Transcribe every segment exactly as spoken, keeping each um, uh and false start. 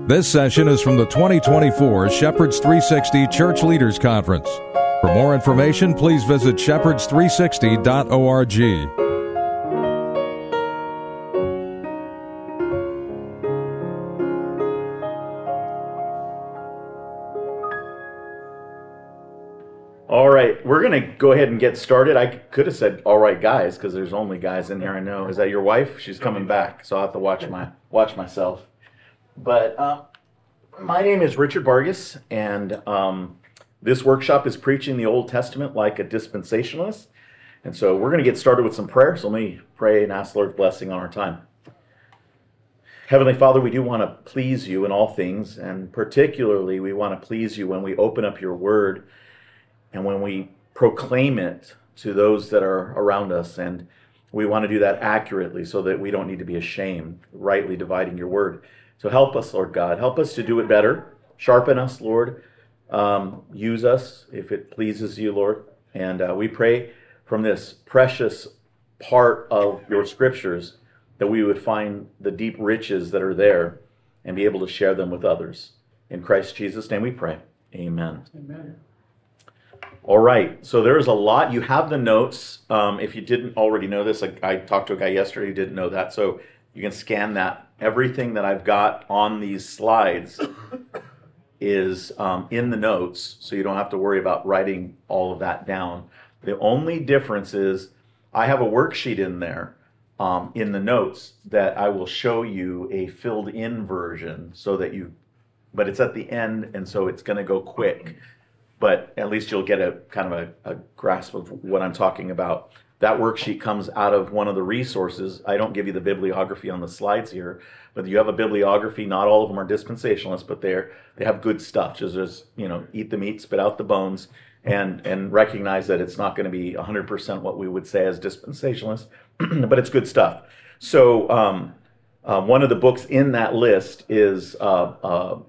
This session is from the twenty twenty-four Shepherds three sixty Church Leaders Conference. For more information, please visit shepherds three sixty dot org. All right, we're going to go ahead and get started. I could have said, all right, guys, because there's only guys in here I know. Is that your wife? She's coming back, so I'll have to watch my watch myself. But uh, my name is Richard Vargas, and um, this workshop is preaching the Old Testament like a dispensationalist. And so we're going to get started with some prayer. So let me pray and ask the Lord's blessing on our time. Heavenly Father, we do want to please you in all things, and particularly we want to please you when we open up your word and when we proclaim it to those that are around us. And we want to do that accurately so that we don't need to be ashamed, rightly dividing your word. So help us, Lord God. Help us to do it better. Sharpen us, Lord. Um, use us if it pleases you, Lord. And uh, we pray from this precious part of your scriptures that we would find the deep riches that are there and be able to share them with others. In Christ Jesus' name we pray. Amen. Amen. All right, so there is a lot. You have the notes. Um, if you didn't already know this, I, I talked to a guy yesterday who didn't know that, so you can scan that. Everything that I've got on these slides is um, in the notes, so you don't have to worry about writing all of that down. The only difference is I have a worksheet in there um, in the notes that I will show you a filled-in version so that you, but it's at the end, and so it's going to go quick. But at least you'll get a kind of a, a grasp of what I'm talking about. That worksheet comes out of one of the resources. I don't give you the bibliography on the slides here, but you have a bibliography. Not all of them are dispensationalists, but they're they have good stuff. Just as, you know, eat the meat, spit out the bones, and and recognize that it's not going to be one hundred percent what we would say as dispensationalists, but it's good stuff. So um, uh, one of the books in that list is uh, uh,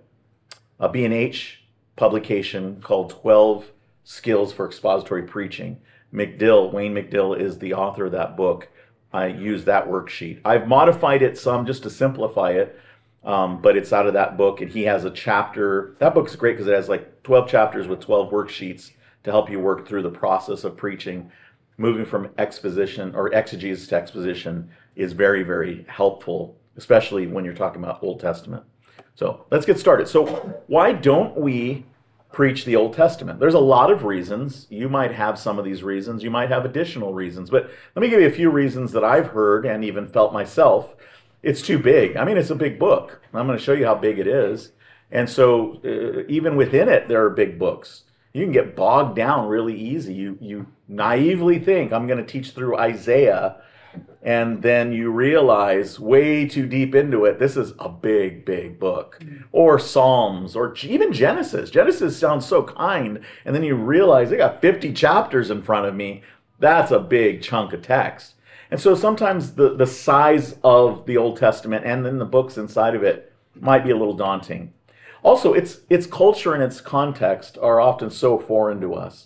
a B and H publication called twelve Skills for Expository Preaching. McDill, Wayne McDill is the author of that book. I use that worksheet. I've modified it some just to simplify it, um, but it's out of that book, and he has a chapter. That book's great because it has like twelve chapters with twelve worksheets to help you work through the process of preaching. Moving from exposition or exegesis to exposition is very, very helpful, especially when you're talking about Old Testament. So let's get started. So why don't we preach the Old Testament? There's a lot of reasons. You might have some of these reasons. You might have additional reasons. But let me give you a few reasons that I've heard and even felt myself. It's too big. I mean, it's a big book. I'm going to show you how big it is. And so uh, even within it, there are big books. You can get bogged down really easy. You, you naively think, I'm going to teach through Isaiah, and then you realize way too deep into it, this is a big, big book. Or Psalms, or even Genesis. Genesis sounds so kind, and then you realize they got fifty chapters in front of me. That's a big chunk of text. And so sometimes the, the size of the Old Testament and then the books inside of it might be a little daunting. Also, its its culture and its context are often so foreign to us.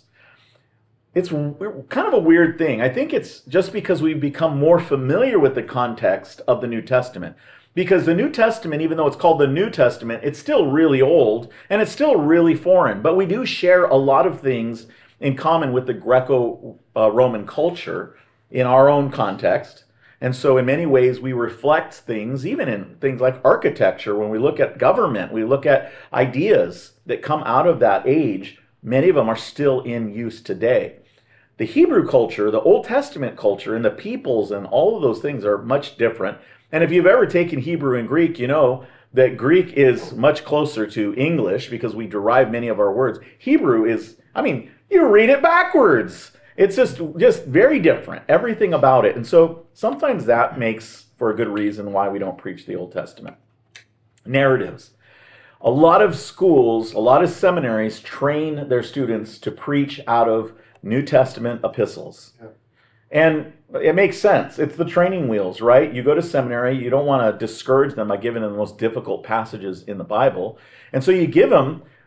It's kind of a weird thing. I think it's just because we've become more familiar with the context of the New Testament. Because the New Testament, even though it's called the New Testament, it's still really old and it's still really foreign. But we do share a lot of things in common with the Greco-Roman culture in our own context. And so in many ways we reflect things, even in things like architecture. When we look at government, we look at ideas that come out of that age. Many of them are still in use today. The Hebrew culture, the Old Testament culture, and the peoples and all of those things are much different. And if you've ever taken Hebrew and Greek, you know that Greek is much closer to English because we derive many of our words. Hebrew is, I mean, you read it backwards. It's just, just very different, everything about it. And so sometimes that makes for a good reason why we don't preach the Old Testament. Narratives. A lot of schools, a lot of seminaries train their students to preach out of New Testament epistles. Yeah. And it makes sense. It's the training wheels, right? You go to seminary, you don't want to discourage them by giving them the most difficult passages in the Bible. And so you give them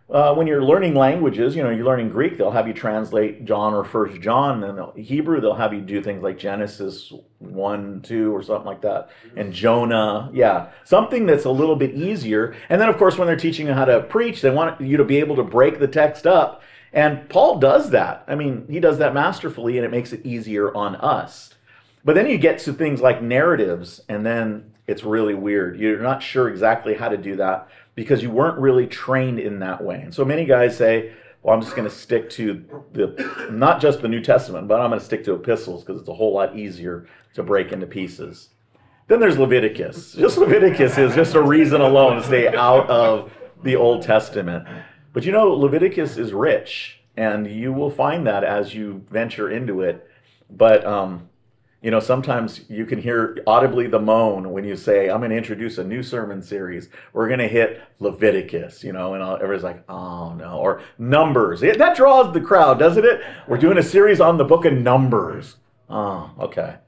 Uh, when you're learning languages, you know, you're learning Greek, they'll have you translate John or First John, and then Hebrew, they'll have you do things like Genesis one, two, or something like that, and Jonah, yeah, something that's a little bit easier. And then, of course, when they're teaching you how to preach, they want you to be able to break the text up, and Paul does that. I mean, he does that masterfully, and it makes it easier on us. But then you get to things like narratives, and then it's really weird. You're not sure exactly how to do that, because you weren't really trained in that way. And so many guys say, well, I'm just going to stick to the, not just the New Testament, but I'm going to stick to epistles because it's a whole lot easier to break into pieces. Then there's Leviticus. Just Leviticus is just a reason alone to stay out of the Old Testament. But you know, Leviticus is rich, and you will find that as you venture into it. But, um, you know, sometimes you can hear audibly the moan when you say, I'm going to introduce a new sermon series. We're going to hit Leviticus, you know, and everybody's like, oh, no. Or Numbers. It, that draws the crowd, doesn't it? We're doing a series on the book of Numbers. Oh, okay.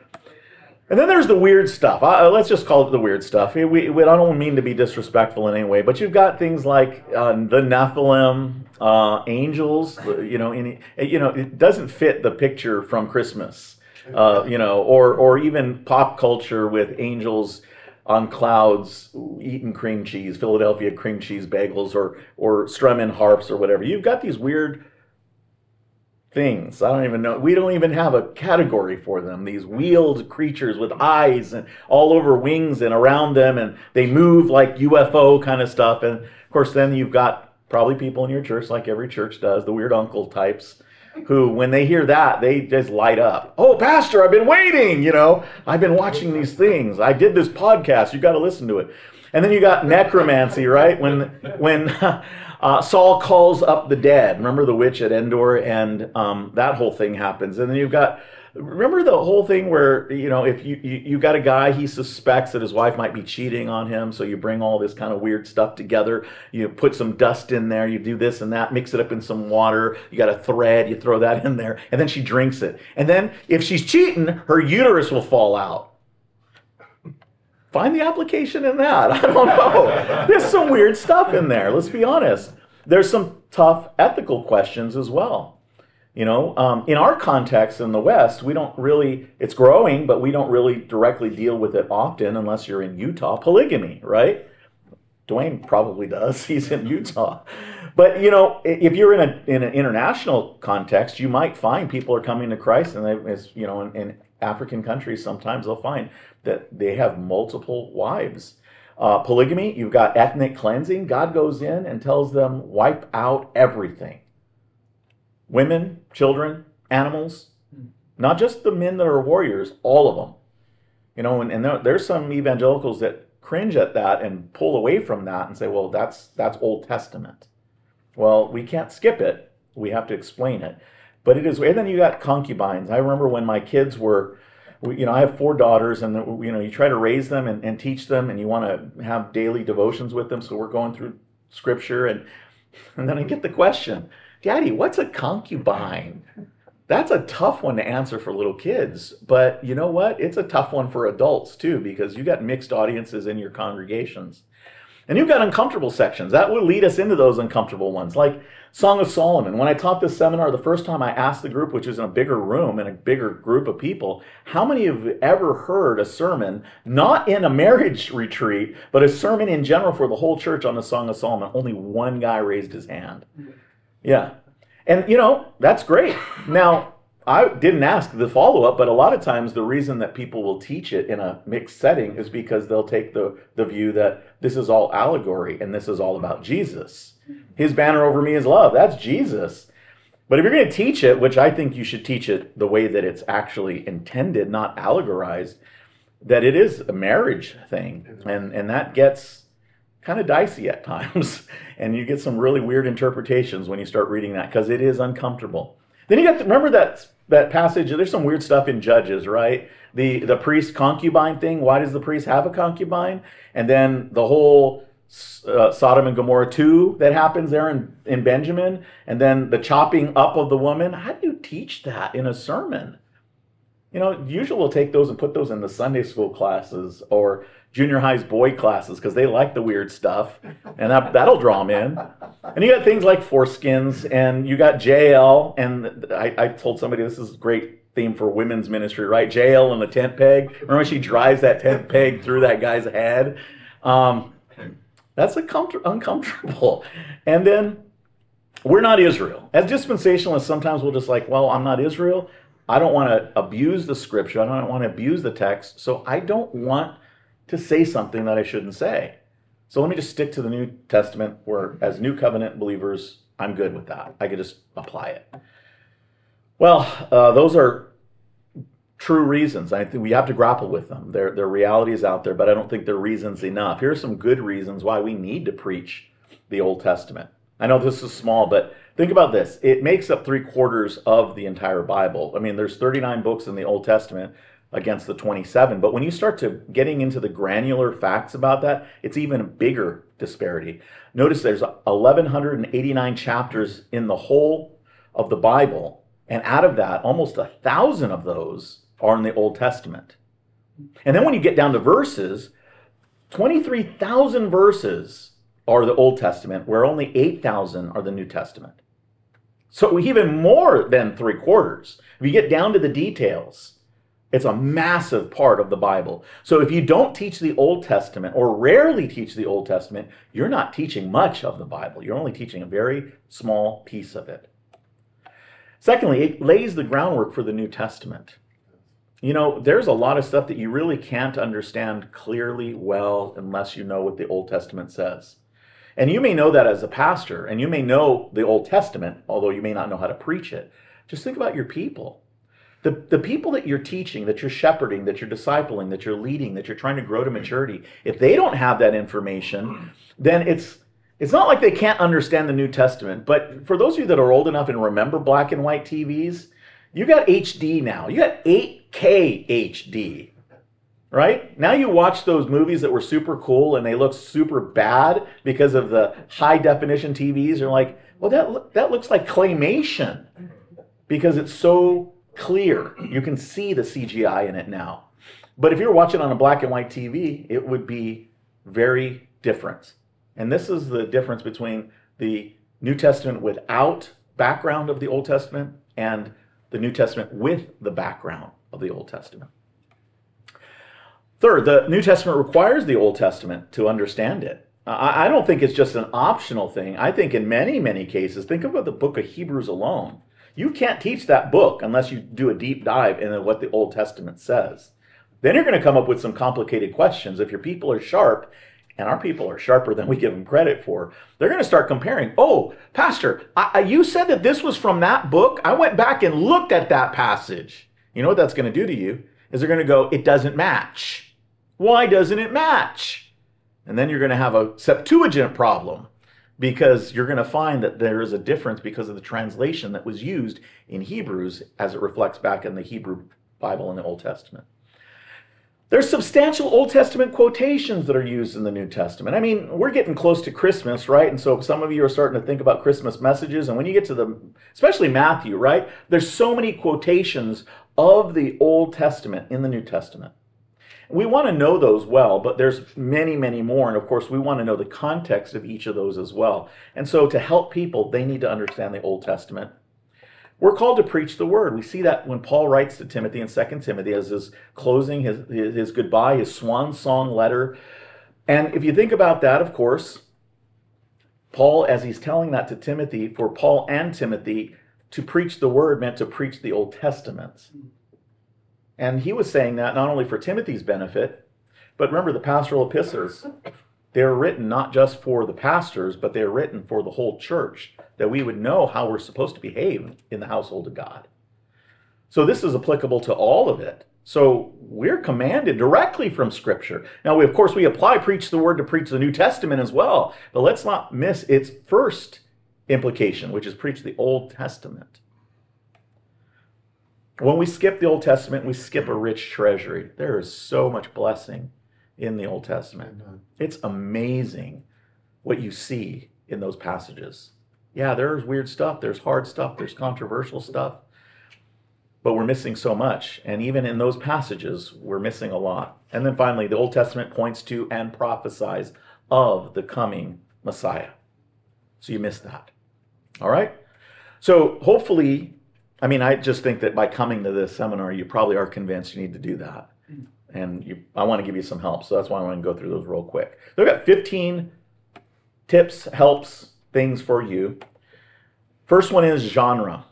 And then there's the weird stuff. Uh, let's just call it the weird stuff. We, we, I don't mean to be disrespectful in any way, but you've got things like uh, the Nephilim, uh, angels, you know, in, you know, it doesn't fit the picture from Christmas. Uh, you know, or or even pop culture with angels on clouds eating cream cheese, Philadelphia cream cheese bagels, or or strumming harps or whatever. You've got these weird things. I don't even know. We don't even have a category for them. These wheeled creatures with eyes and all over wings and around them, and they move like U F O kind of stuff. And of course, then you've got probably people in your church, like every church does, the weird uncle types, who, when they hear that, they just light up. Oh, Pastor, I've been waiting, you know. I've been watching these things. I did this podcast. You got to listen to it. And then you got necromancy, right? When when uh, Saul calls up the dead. Remember the witch at Endor? And um, that whole thing happens. And then you've got, remember the whole thing where, you know, if you, you, you got a guy, he suspects that his wife might be cheating on him. So you bring all this kind of weird stuff together. You put some dust in there. You do this and that. Mix it up in some water. You got a thread. You throw that in there. And then she drinks it. And then if she's cheating, her uterus will fall out. Find the application in that. I don't know. There's some weird stuff in there. Let's be honest. There's some tough ethical questions as well. You know, um, in our context in the West, we don't really, it's growing, but we don't really directly deal with it often unless you're in Utah. Polygamy, right? Dwayne probably does. He's in Utah. But, you know, if you're in a in an international context, you might find people are coming to Christ, and they, as, you know, in, in African countries, sometimes they'll find that they have multiple wives. Uh, polygamy, you've got ethnic cleansing. God goes in and tells them, wipe out everything. Women, children, animals, not just the men that are warriors, all of them. You know, and, and there, there's some evangelicals that cringe at that and pull away from that and say, well, that's that's Old Testament. Well, we can't skip it. We have to explain it. But it is, and then you got concubines. I remember when my kids were, you know, I have four daughters, and, you know, you try to raise them and, and teach them, and you want to have daily devotions with them. So we're going through scripture, and, and then I get the question, Daddy, what's a concubine? That's a tough one to answer for little kids. But you know what? It's a tough one for adults too, because you got mixed audiences in your congregations. And you've got uncomfortable sections. That will lead us into those uncomfortable ones. Like Song of Solomon. When I taught this seminar, the first time I asked the group, which was in a bigger room and a bigger group of people, how many have ever heard a sermon, not in a marriage retreat, but a sermon in general for the whole church on the Song of Solomon? Only one guy raised his hand. Yeah. And, you know, that's great. Now, I didn't ask the follow-up, but a lot of times the reason that people will teach it in a mixed setting is because they'll take the, the view that this is all allegory and this is all about Jesus. His banner over me is love. That's Jesus. But if you're going to teach it, which I think you should teach it the way that it's actually intended, not allegorized, that it is a marriage thing. And, and that gets kind of dicey at times. And you get some really weird interpretations when you start reading that, because it is uncomfortable. Then you got to remember that that passage. There's some weird stuff in Judges, right? The the priest concubine thing. Why does the priest have a concubine? And then the whole uh, Sodom and Gomorrah two that happens there in, in Benjamin. And then the chopping up of the woman. How do you teach that in a sermon? You know, usually we'll take those and put those in the Sunday school classes or junior high's boy classes because they like the weird stuff, and that, that'll draw them in. And you got things like foreskins, and you got J L, and I, I told somebody this is a great theme for women's ministry, right? J L and the tent peg. Remember she drives that tent peg through that guy's head? Um, that's a comfort, uncomfortable. And then we're not Israel. As dispensationalists, sometimes we'll just like, well, I'm not Israel. I don't want to abuse the scripture. I don't want to abuse the text. So I don't want to say something that I shouldn't say. So let me just stick to the New Testament where as New Covenant believers, I'm good with that. I could just apply it. Well, uh, those are true reasons. I think we have to grapple with them. Their their reality is out there, but I don't think they're reasons enough. Here are some good reasons why we need to preach the Old Testament. I know this is small, but think about this. It makes up three quarters of the entire Bible. I mean, there's thirty-nine books in the Old Testament against the twenty-seven. But when you start to getting into the granular facts about that, it's even a bigger disparity. Notice there's eleven eighty-nine chapters in the whole of the Bible. And out of that, almost a thousand of those are in the Old Testament. And then when you get down to verses, twenty-three thousand verses are the Old Testament, where only eight thousand are the New Testament. So even more than three quarters. If you get down to the details, it's a massive part of the Bible. So if you don't teach the Old Testament or rarely teach the Old Testament, you're not teaching much of the Bible. You're only teaching a very small piece of it. Secondly, it lays the groundwork for the New Testament. You know, there's a lot of stuff that you really can't understand clearly well unless you know what the Old Testament says. And you may know that as a pastor, and you may know the Old Testament, although you may not know how to preach it. Just think about your people. The, the people that you're teaching, that you're shepherding, that you're discipling, that you're leading, that you're trying to grow to maturity, if they don't have that information, then it's it's not like they can't understand the New Testament. But for those of you that are old enough and remember black and white T Vs, you got H D now. You got eight K H D, right? Now you watch those movies that were super cool and they look super bad because of the high definition T Vs. You're like, well, that that looks like claymation because it's so clear. You can see the C G I in it now. But if you're watching on a black and white T V, it would be very different. And this is the difference between the New Testament without background of the Old Testament and the New Testament with the background of the Old Testament. Third, the New Testament requires the Old Testament to understand it. I don't think it's just an optional thing. I think in many, many cases, think about the book of Hebrews alone. You can't teach that book unless you do a deep dive into what the Old Testament says. Then you're going to come up with some complicated questions. If your people are sharp, and our people are sharper than we give them credit for, they're going to start comparing. Oh, Pastor, I, you said that this was from that book. I went back and looked at that passage. You know what that's going to do to you? Is they're going to go, it doesn't match. Why doesn't it match? And then you're going to have a Septuagint problem, because you're going to find that there is a difference because of the translation that was used in Hebrews as it reflects back in the Hebrew Bible in the Old Testament. There's substantial Old Testament quotations that are used in the New Testament. I mean, we're getting close to Christmas, right? And so some of you are starting to think about Christmas messages. And when you get to the, especially Matthew, right? There's so many quotations of the Old Testament in the New Testament. We want to know those well, but there's many, many more. And of course, we want to know the context of each of those as well. And so to help people, they need to understand the Old Testament. We're called to preach the word. We see that when Paul writes to Timothy in Second Timothy as his closing, his, his, his goodbye, his swan song letter. And if you think about that, of course, Paul, as he's telling that to Timothy, for Paul and Timothy, to preach the word meant to preach the Old Testament. And he was saying that not only for Timothy's benefit, but remember the pastoral epistles, they're written not just for the pastors, but they're written for the whole church, that we would know how we're supposed to behave in the household of God. So this is applicable to all of it. So we're commanded directly from Scripture. Now, we, of course, we apply preach the word to preach the New Testament as well, but let's not miss its first implication, which is preach the Old Testament. When we skip the Old Testament, we skip a rich treasury. There is so much blessing in the Old Testament. Amen. It's amazing what you see in those passages. Yeah, there's weird stuff, there's hard stuff, there's controversial stuff. but we're missing so much. And even in those passages, we're missing a lot. And then finally, the Old Testament points to and prophesies of the coming Messiah. So you missed that. All right? So hopefully, I mean, I just think that by coming to this seminar, you probably are convinced you need to do that. And you, I want to give you some help. So that's why I want to go through those real quick. So I've got fifteen tips, helps, things for you. First one is genre.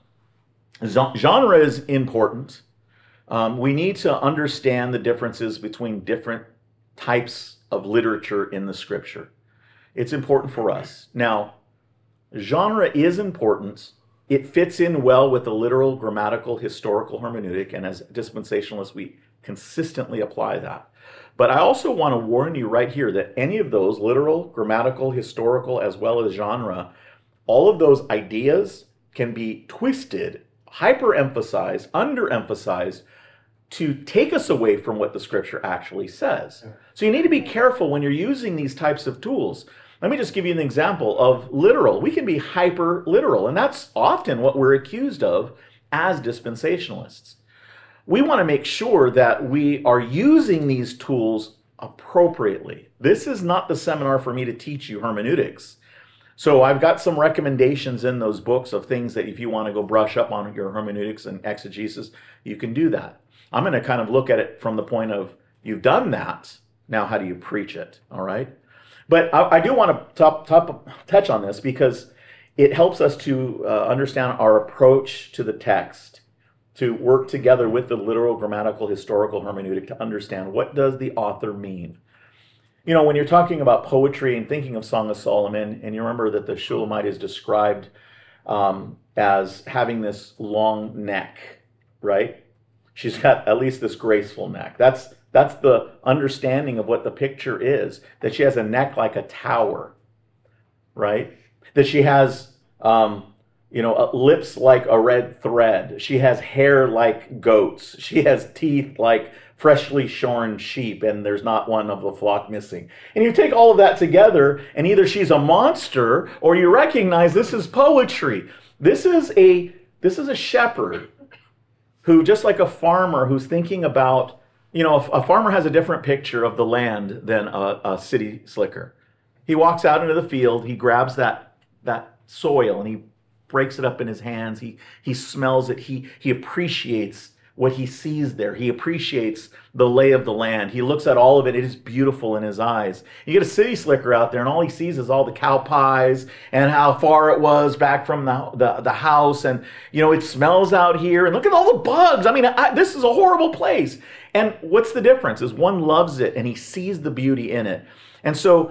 Genre is important. Um, we need to understand the differences between different types of literature in the scripture. It's important for us. Now, genre is important. It fits in well with the literal, grammatical, historical hermeneutic, and as dispensationalists, we consistently apply that. But I also want to warn you right here that any of those, literal, grammatical, historical, as well as genre, all of those ideas can be twisted, hyper-emphasized, under-emphasized to take us away from what the scripture actually says. So you need to be careful when you're using these types of tools. Let me just give you an example of literal. We can be hyper-literal, and that's often what we're accused of as dispensationalists. We want to make sure that we are using these tools appropriately. This is not the seminar for me to teach you hermeneutics. So I've got some recommendations in those books of things that if you want to go brush up on your hermeneutics and exegesis, you can do that. I'm going to kind of look at it from the point of, you've done that, now how do you preach it, all right? But I, I do want to top, top, touch on this because it helps us to uh, understand our approach to the text, to work together with the literal, grammatical, historical hermeneutic to understand what does the author mean. You know, when you're talking about poetry and thinking of Song of Solomon, and you remember that the Shulamite is described um, as having this long neck, right? She's got at least this graceful neck. That's that's the understanding of what the picture is, that she has a neck like a tower, right? That she has, um, you know, lips like a red thread. She has hair like goats. She has teeth like freshly shorn sheep, and there's not one of the flock missing. And you take all of that together, and either she's a monster, or you recognize this is poetry. This is a this is a shepherd who, just like a farmer who's thinking about, you know, a farmer has a different picture of the land than a, a city slicker. He walks out into the field, he grabs that that soil, and he breaks it up in his hands. He he smells it. He he appreciates what he sees there. He appreciates the lay of the land. He looks at all of it. It is beautiful in his eyes. You get a city slicker out there, and all he sees is all the cow pies and how far it was back from the, the, the house. And, you know, it smells out here. And look at all the bugs. I mean, I, this is a horrible place. And what's the difference is one loves it, and he sees the beauty in it. And so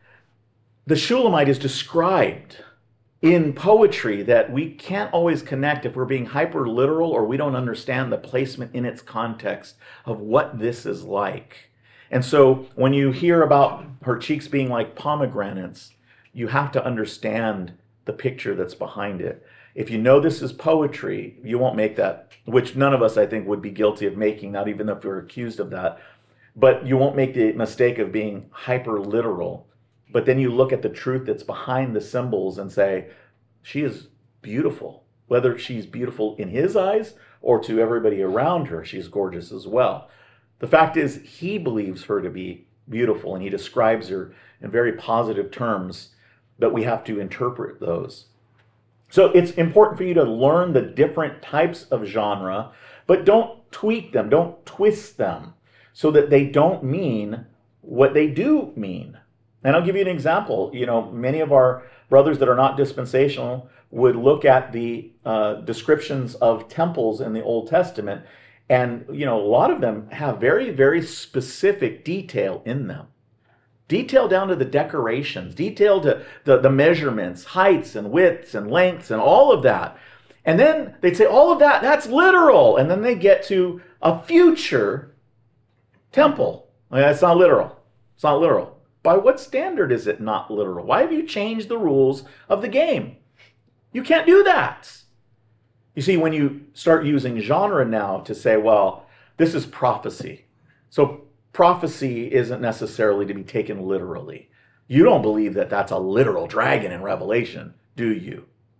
the Shulamite is described in poetry that we can't always connect if we're being hyper literal or we don't understand the placement in its context of what this is like. And so when you hear about her cheeks being like pomegranates, you have to understand the picture that's behind it. If you know this is poetry, you won't make that, which none of us, I think, would be guilty of making, not even if we're accused of that. But you won't make the mistake of being hyper literal. But then you look at the truth that's behind the symbols and say, she is beautiful. Whether she's beautiful in his eyes or to everybody around her, she's gorgeous as well. The fact is, he believes her to be beautiful, and he describes her in very positive terms, but we have to interpret those. So it's important for you to learn the different types of genre, but don't tweak them, don't twist them, so that they don't mean what they do mean. And I'll give you an example. You know, many of our brothers that are not dispensational would look at the uh, descriptions of temples in the Old Testament, and, you know, a lot of them have very, very specific detail in them. Detail down to the decorations, detail to the, the measurements, heights and widths and lengths and all of that. And then they'd say, all of that, that's literal. And then they get to a future temple. That's not literal. It's not literal. By what standard is it not literal? Why have you changed the rules of the game? You can't do that. You see, when you start using genre now to say, well, this is prophecy. So prophecy isn't necessarily to be taken literally. You don't believe that that's a literal dragon in Revelation, do you?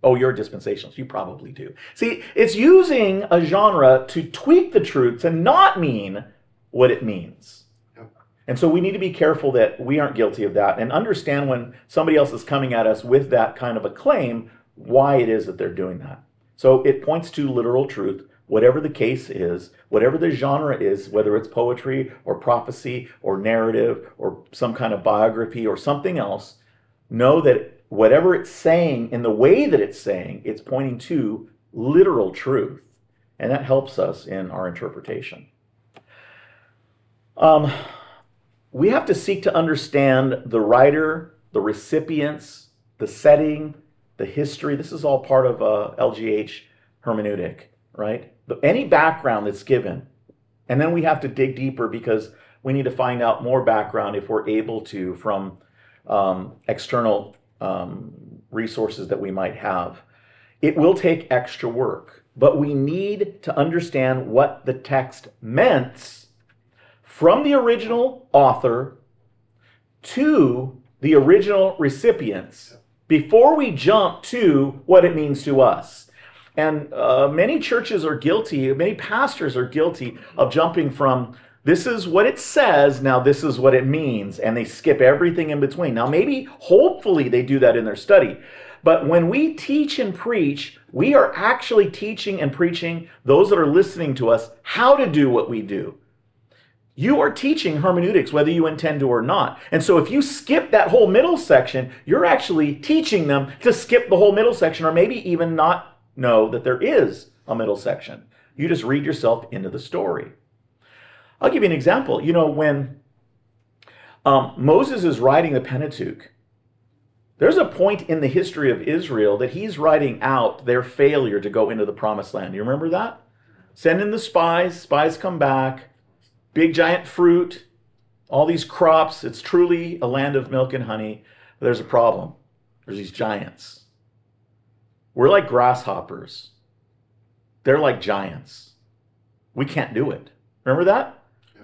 Oh, you're a dispensationalist. You probably do. See, it's using a genre to tweak the truth to not mean what it means. And so we need to be careful that we aren't guilty of that and understand when somebody else is coming at us with that kind of a claim, why it is that they're doing that. So it points to literal truth, whatever the case is, whatever the genre is, whether it's poetry or prophecy or narrative or some kind of biography or something else, know that whatever it's saying in the way that it's saying, it's pointing to literal truth. And that helps us in our interpretation. Um... We have to seek to understand the writer, the recipients, the setting, the history. This is all part of uh, L G H hermeneutic, right? But any background that's given. And then we have to dig deeper because we need to find out more background if we're able to from um, external um, resources that we might have. It will take extra work, but we need to understand what the text meant from the original author to the original recipients before we jump to what it means to us. And uh, many churches are guilty, many pastors are guilty of jumping from this is what it says, now this is what it means, and they skip everything in between. Now maybe, hopefully they do that in their study. But when we teach and preach, we are actually teaching and preaching those that are listening to us how to do what we do. You are teaching hermeneutics whether you intend to or not. And so if you skip that whole middle section, you're actually teaching them to skip the whole middle section or maybe even not know that there is a middle section. You just read yourself into the story. I'll give you an example. You know, when um, Moses is writing the Pentateuch, there's a point in the history of Israel that he's writing out their failure to go into the promised land. You remember that? Send in the spies, spies come back. Big giant fruit, all these crops. It's truly a land of milk and honey. But there's a problem. There's these giants. We're like grasshoppers. They're like giants. We can't do it. Remember that? Yeah.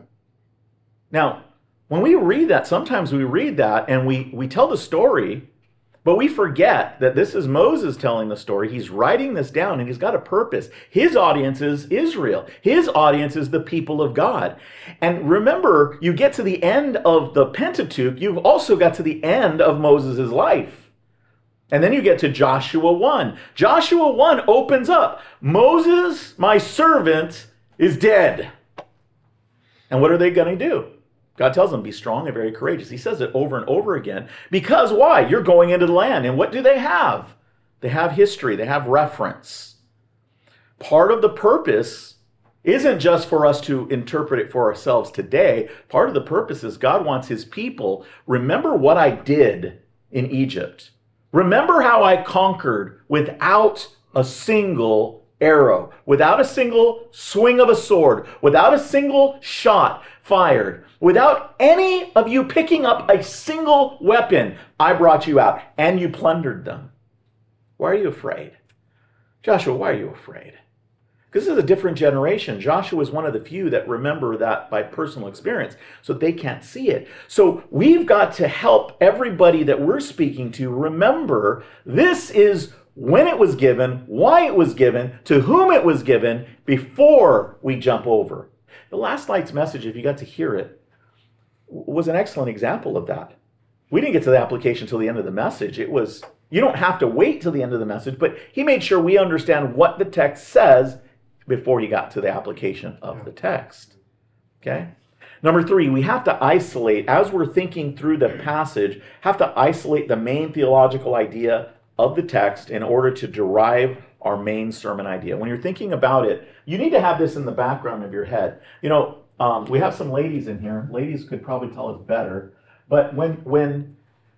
Now, when we read that, sometimes we read that and we, we tell the story, but we forget that this is Moses telling the story. He's writing this down and he's got a purpose. His audience is Israel. His audience is the people of God. And remember, you get to the end of the Pentateuch, you've also got to the end of Moses' life. And then you get to Joshua one. Joshua one opens up. Moses, my servant, is dead. And what are they going to do? God tells them, be strong and very courageous. He says it over and over again. Because why? You're going into the land. And what do they have? They have history. They have reference. Part of the purpose isn't just for us to interpret it for ourselves today. Part of the purpose is God wants his people, remember what I did in Egypt. Remember how I conquered without a single arrow, without a single swing of a sword, without a single shot fired. Without any of you picking up a single weapon, I brought you out and you plundered them. Why are you afraid? Joshua, why are you afraid? Because this is a different generation. Joshua is one of the few that remember that by personal experience, so they can't see it. So we've got to help everybody that we're speaking to remember this is when it was given, why it was given, to whom it was given, before we jump over. The last night's message, if you got to hear it, was an excellent example of that. We didn't get to the application till the end of the message. It was, you don't have to wait till the end of the message, but he made sure we understand what the text says before he got to the application of the text. Okay? Number three, we have to isolate, as we're thinking through the passage, have to isolate the main theological idea of the text in order to derive our main sermon idea. When you're thinking about it, you need to have this in the background of your head. You know, Um, we have some ladies in here. Ladies could probably tell us better. But when when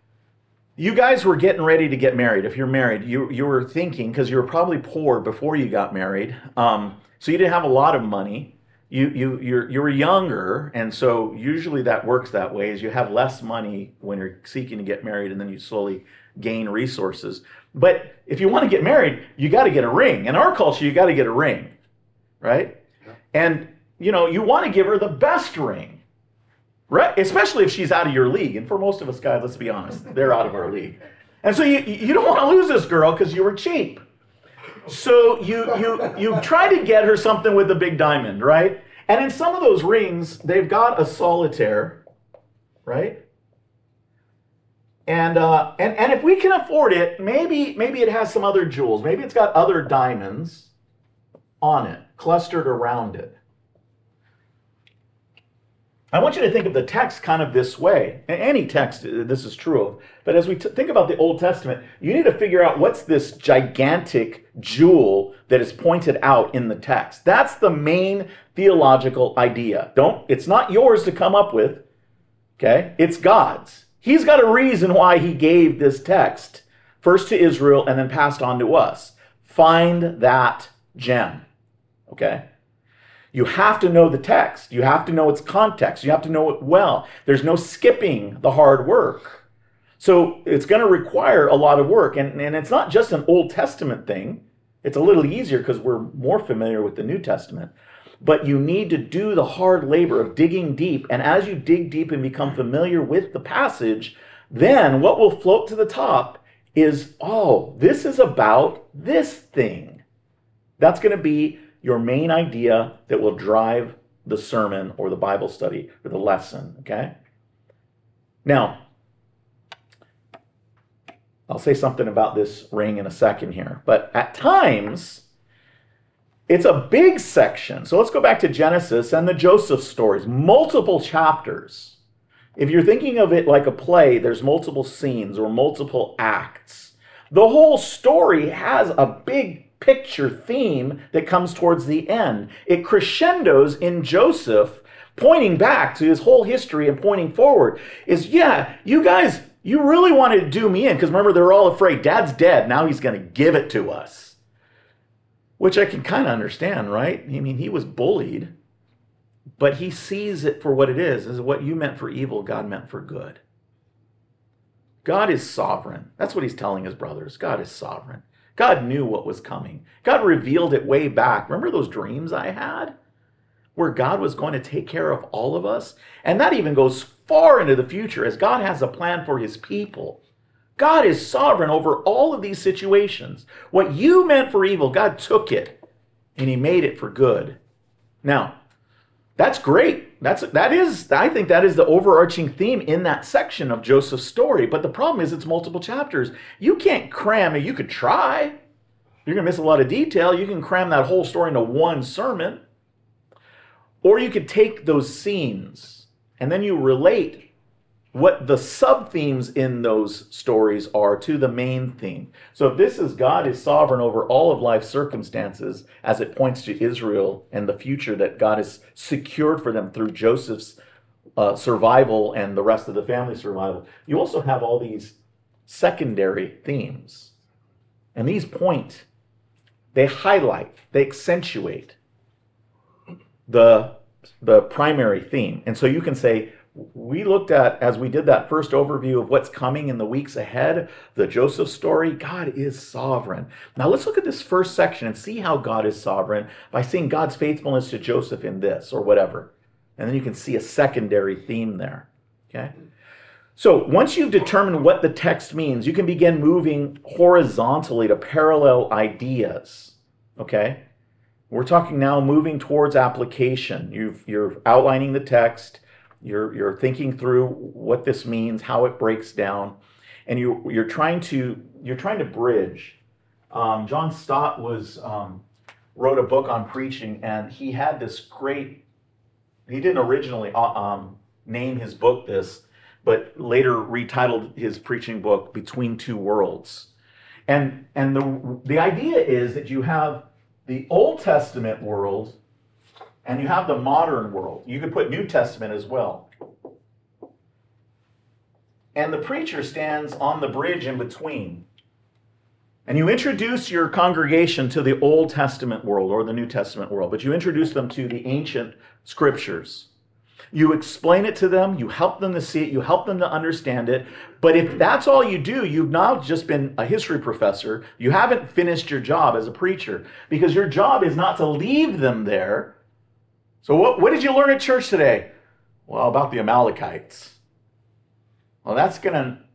you guys were getting ready to get married, if you're married, you you were thinking, because you were probably poor before you got married, um, so you didn't have a lot of money. You you you're you were younger, and so usually that works that way. Is you have less money when you're seeking to get married, and then you slowly gain resources. But if you want to get married, you got to get a ring. In our culture, you got to get a ring, right? Yeah. And you know, you want to give her the best ring, right? Especially if she's out of your league. And for most of us guys, let's be honest, they're out of our league. And so you, you don't want to lose this girl because you were cheap. So you, you, you try to get her something with a big diamond, right? And in some of those rings, they've got a solitaire, right? And, uh, and, and if we can afford it, maybe, maybe it has some other jewels. Maybe it's got other diamonds on it, clustered around it. I want you to think of the text kind of this way. Any text this is true of. But as we t- think about the Old Testament, you need to figure out what's this gigantic jewel that is pointed out in the text. That's the main theological idea. Don't, it's not yours to come up with, okay? It's God's. He's got a reason why he gave this text, first to Israel and then passed on to us. Find that gem, okay? You have to know the text. You have to know its context. You have to know it well. There's no skipping the hard work. So it's going to require a lot of work. And, and it's not just an Old Testament thing. It's a little easier because we're more familiar with the New Testament. But you need to do the hard labor of digging deep. And as you dig deep and become familiar with the passage, then what will float to the top is, oh, this is about this thing. That's going to be your main idea that will drive the sermon or the Bible study or the lesson, okay? Now, I'll say something about this ring in a second here. But at times, it's a big section. So let's go back to Genesis and the Joseph stories. Multiple chapters. If you're thinking of it like a play, there's multiple scenes or multiple acts. The whole story has a big picture theme that comes towards the end. It crescendos in Joseph, pointing back to his whole history and pointing forward. Is, yeah, you guys, you really wanted to do me in. Because remember, they're all afraid. Dad's dead. Now he's going to give it to us. Which I can kind of understand, right? I mean, he was bullied, but he sees it for what it is, is what you meant for evil, God meant for good. God is sovereign. That's what he's telling his brothers. God is sovereign. God knew what was coming. God revealed it way back. Remember those dreams I had? Where God was going to take care of all of us? And that even goes far into the future as God has a plan for his people. God is sovereign over all of these situations. What you meant for evil, God took it and he made it for good. Now, that's great. That's that is, I think that is the overarching theme in that section of Joseph's story. But the problem is it's multiple chapters. You can't cram it. You could try. You're going to miss a lot of detail. You can cram that whole story into one sermon. Or you could take those scenes and then you relate what the sub-themes in those stories are to the main theme. So if this is God is sovereign over all of life's circumstances as it points to Israel and the future that God has secured for them through Joseph's uh, survival and the rest of the family's survival, you also have all these secondary themes. And these point, they highlight, they accentuate the, the primary theme. And so you can say, we looked at, as we did that first overview of what's coming in the weeks ahead, the Joseph story, God is sovereign. Now let's look at this first section and see how God is sovereign by seeing God's faithfulness to Joseph in this or whatever. And then you can see a secondary theme there, okay? So once you've determined what the text means, you can begin moving horizontally to parallel ideas, okay? We're talking now moving towards application. You've, you're outlining the text. You're, you're thinking through what this means, how it breaks down, and you, you're trying to you're trying to bridge. Um, John Stott was um, wrote a book on preaching, and he had this great. He didn't originally um, name his book this, but later retitled his preaching book "Between Two Worlds," and and the the idea is that you have the Old Testament world. And you have the modern world. You could put New Testament as well. And the preacher stands on the bridge in between. And you introduce your congregation to the Old Testament world or the New Testament world, but you introduce them to the ancient scriptures. You explain it to them, you help them to see it, you help them to understand it. But if that's all you do, you've now just been a history professor. You haven't finished your job as a preacher because your job is not to leave them there. So what, what did you learn at church today? Well, about the Amalekites. Well, that's going to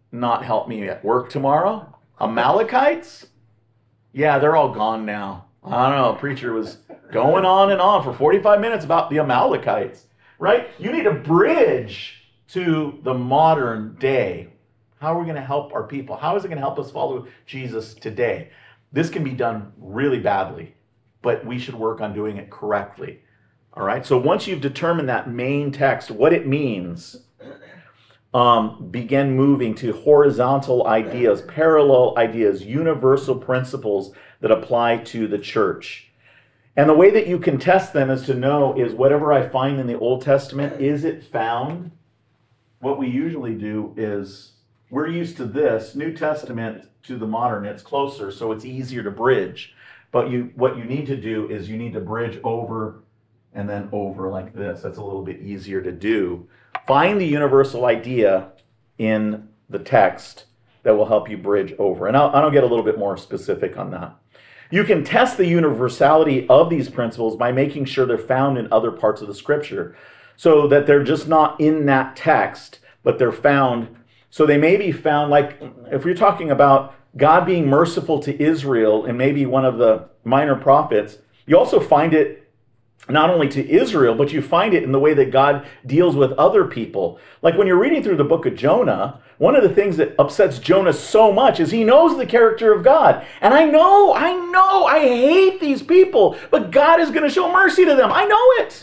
not help me at work tomorrow? Amalekites? Yeah, they're all gone now. I don't know, preacher was going on and on for forty-five minutes about the Amalekites, right? You need a bridge to the modern day. How are we going to help our people? How is it going to help us follow Jesus today? This can be done really badly, but we should work on doing it correctly. All right, so once you've determined that main text, what it means, um, begin moving to horizontal ideas, parallel ideas, universal principles that apply to the church. And the way that you can test them is to know is whatever I find in the Old Testament, is it found? What we usually do is we're used to this, New Testament to the modern, it's closer, so it's easier to bridge. But you, what you need to do is you need to bridge over and then over like this. That's a little bit easier to do. Find the universal idea in the text that will help you bridge over. And I'll, I'll get a little bit more specific on that. You can test the universality of these principles by making sure they're found in other parts of the scripture, so that they're just not in that text, but they're found. So they may be found, like if you're talking about God being merciful to Israel and maybe one of the minor prophets, you also find it not only to Israel, but you find it in the way that God deals with other people. Like when you're reading through the book of Jonah, one of the things that upsets Jonah so much is he knows the character of God. And I know, I know, I hate these people, but God is going to show mercy to them. I know it.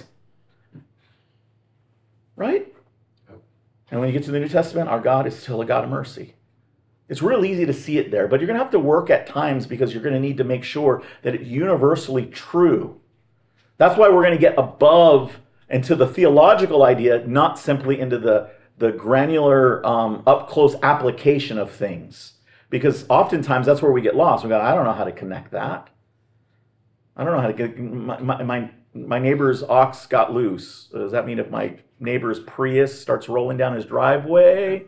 Right? And when you get to the New Testament, our God is still a God of mercy. It's real easy to see it there, but you're going to have to work at times because you're going to need to make sure that it's universally true. That's why we're going to get above and to the theological idea, not simply into the, the granular, um, up-close application of things. Because oftentimes that's where we get lost. We go, I don't know how to connect that. I don't know how to get, my, my, my, my neighbor's ox got loose. Does that mean if my neighbor's Prius starts rolling down his driveway,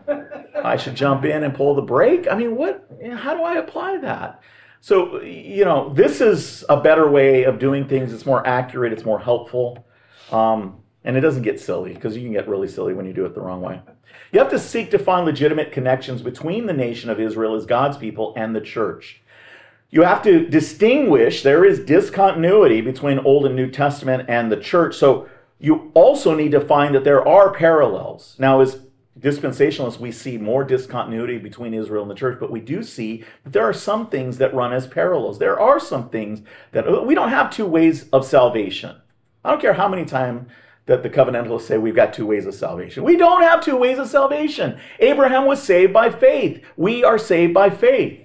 I should jump in and pull the brake? I mean, what? How do I apply that? So, you know, this is a better way of doing things. It's more accurate. It's more helpful. Um, and it doesn't get silly, because you can get really silly when you do it the wrong way. You have to seek to find legitimate connections between the nation of Israel as God's people and the church. You have to distinguish. There is discontinuity between Old and New Testament and the church. So you also need to find that there are parallels. Now, as dispensationalists, we see more discontinuity between Israel and the church, but we do see that there are some things that run as parallels. There are some things that we don't have two ways of salvation. I don't care how many times that the covenantalists say we've got two ways of salvation. We don't have two ways of salvation. Abraham was saved by faith. We are saved by faith.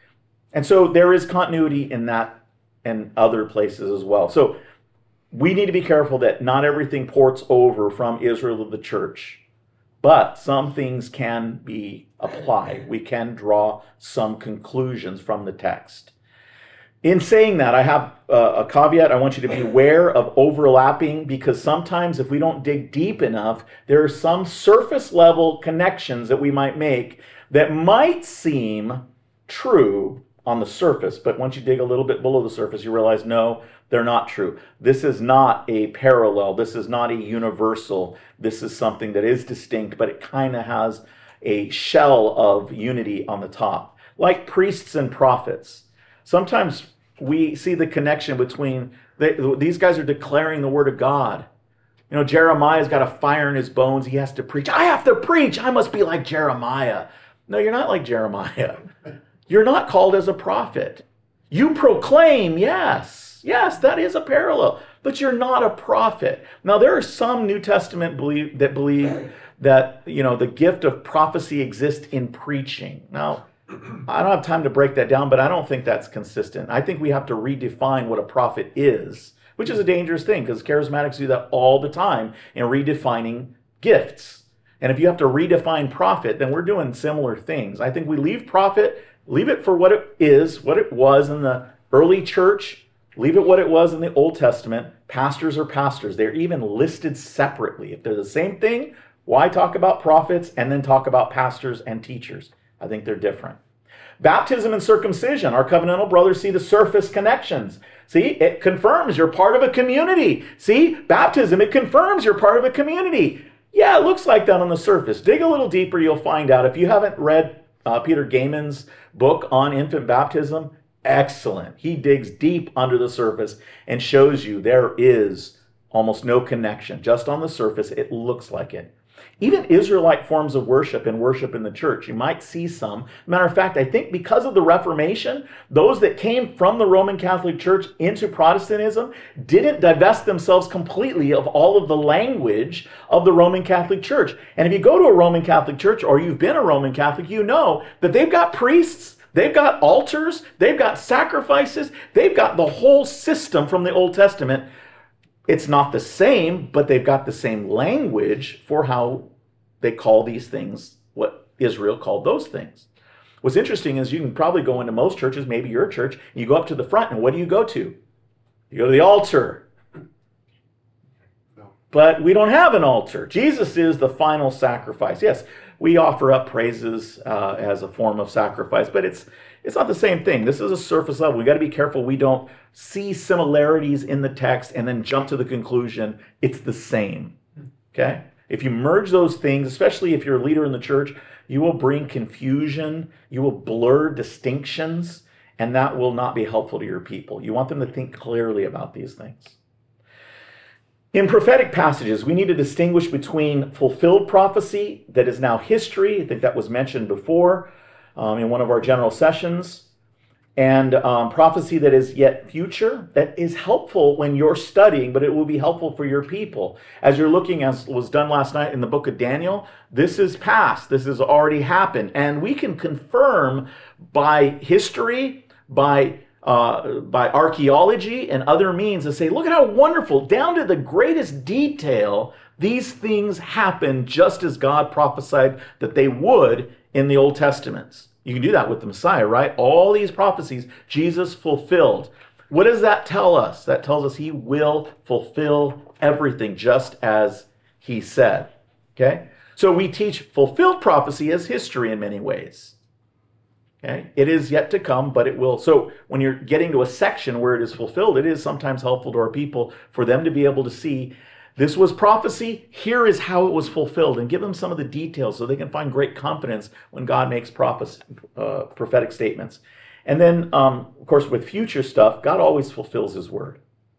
And so there is continuity in that and other places as well. So we need to be careful that not everything ports over from Israel to the church. But some things can be applied. We can draw some conclusions from the text. In saying that, I have a caveat. I want you to be aware of overlapping, because sometimes if we don't dig deep enough, there are some surface level connections that we might make that might seem true on the surface. But once you dig a little bit below the surface, you realize, no, they're not true. This is not a parallel. This is not a universal. This is something that is distinct, but it kind of has a shell of unity on the top. Like priests and prophets. Sometimes we see the connection between, they, these guys are declaring the word of God. You know, Jeremiah's got a fire in his bones. He has to preach. I have to preach. I must be like Jeremiah. No, you're not like Jeremiah. You're not called as a prophet. You proclaim, yes. Yes, that is a parallel, but you're not a prophet. Now, there are some New Testament believe, that believe that, you know, the gift of prophecy exists in preaching. Now, I don't have time to break that down, but I don't think that's consistent. I think we have to redefine what a prophet is, which is a dangerous thing, because charismatics do that all the time in redefining gifts. And if you have to redefine prophet, then we're doing similar things. I think we leave prophet, leave it for what it is, what it was in the early church. Leave it what it was in the Old Testament. Pastors are pastors. They're even listed separately. If they're the same thing, why talk about prophets and then talk about pastors and teachers? I think they're different. Baptism and circumcision. Our covenantal brothers see the surface connections. See, it confirms you're part of a community. See, baptism, it confirms you're part of a community. Yeah, it looks like that on the surface. Dig a little deeper, you'll find out. If you haven't read uh, Peter Gaiman's book on infant baptism, excellent. He digs deep under the surface and shows you there is almost no connection. Just on the surface, it looks like it. Even Israelite forms of worship and worship in the church, you might see some. Matter of fact, I think because of the Reformation, those that came from the Roman Catholic Church into Protestantism didn't divest themselves completely of all of the language of the Roman Catholic Church. And if you go to a Roman Catholic Church, or you've been a Roman Catholic, you know that they've got priests, they've got altars, they've got sacrifices, they've got the whole system from the Old Testament. It's not the same, but they've got the same language for how they call these things what Israel called those things. What's interesting is you can probably go into most churches, maybe your church, and you go up to the front, and what do you go to? You go to the altar. No. But we don't have an altar. Jesus is the final sacrifice. Yes, we offer up praises uh, as a form of sacrifice, but it's It's not the same thing. This is a surface level. We got to be careful we don't see similarities in the text and then jump to the conclusion it's the same. Okay? If you merge those things, especially if you're a leader in the church, you will bring confusion, you will blur distinctions, and that will not be helpful to your people. You want them to think clearly about these things. In prophetic passages, we need to distinguish between fulfilled prophecy that is now history. I think that was mentioned before. Um, in one of our general sessions, and um, prophecy that is yet future. That is helpful when you're studying, but it will be helpful for your people. As you're looking, as was done last night in the book of Daniel, this is past, this has already happened, and we can confirm by history, by uh, by archaeology and other means, and say, look at how wonderful, down to the greatest detail, these things happen just as God prophesied that they would in the Old Testaments. You can do that with the Messiah, right? All these prophecies, Jesus fulfilled. What does that tell us? That tells us he will fulfill everything just as he said. Okay? So we teach fulfilled prophecy as history in many ways. Okay? It is yet to come, but it will. So when you're getting to a section where it is fulfilled, it is sometimes helpful to our people for them to be able to see this was prophecy, here is how it was fulfilled, and give them some of the details so they can find great confidence when God makes prophecy, uh, prophetic statements. And then, um, of course, with future stuff, God always fulfills his word.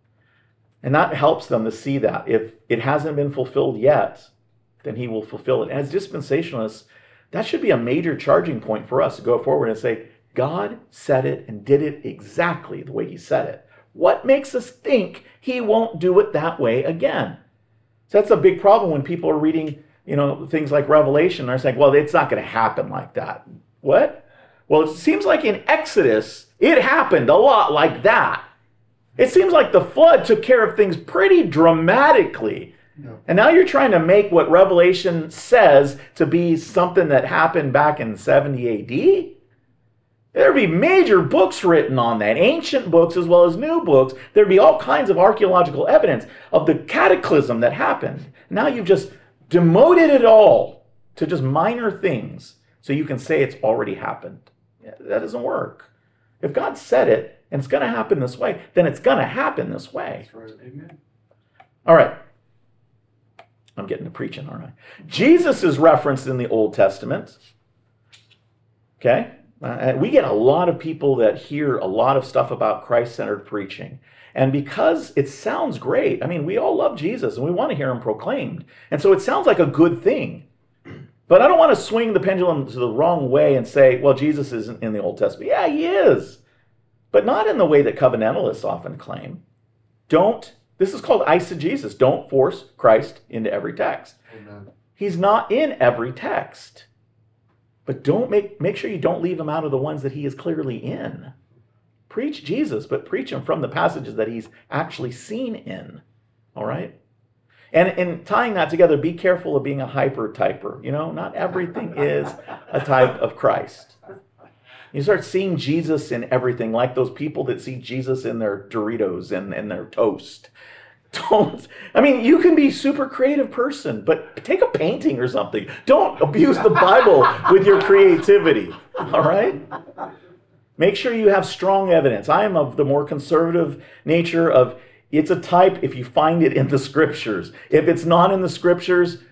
And that helps them to see that. If it hasn't been fulfilled yet, then he will fulfill it. As dispensationalists, that should be a major charging point for us to go forward and say, God said it and did it exactly the way he said it. What makes us think he won't do it that way again? So that's a big problem when people are reading, you know, things like Revelation. And they're saying, well, it's not going to happen like that. What? Well, it seems like in Exodus, it happened a lot like that. It seems like the flood took care of things pretty dramatically. No. And now you're trying to make what Revelation says to be something that happened back in seventy A D? There'd be major books written on that, ancient books as well as new books. There'd be all kinds of archaeological evidence of the cataclysm that happened. Now you've just demoted it all to just minor things so you can say it's already happened. Yeah, that doesn't work. If God said it and it's going to happen this way, then it's going to happen this way. That's right. Amen. All right. I'm getting to preaching, aren't I? Jesus is referenced in the Old Testament. Okay? Uh, we get a lot of people that hear a lot of stuff about Christ-centered preaching. And because it sounds great, I mean, we all love Jesus and we want to hear him proclaimed. And so it sounds like a good thing. But I don't want to swing the pendulum to the wrong way and say, well, Jesus isn't in the Old Testament. Yeah, he is. But not in the way that covenantalists often claim. Don't, this is called eisegesis. Don't force Christ into every text. Amen. He's not in every text. But don't make, make sure you don't leave him out of the ones that he is clearly in. Preach Jesus, but preach him from the passages that he's actually seen in. All right? And in tying that together, be careful of being a hyper-typer. You know, not everything is a type of Christ. You start seeing Jesus in everything, like those people that see Jesus in their Doritos and, and their toast. Don't, I mean, you can be a super creative person, but take a painting or something. Don't abuse the Bible with your creativity, all right? Make sure you have strong evidence. I am of the more conservative nature of it's a type if you find it in the scriptures. If it's not in the scriptures,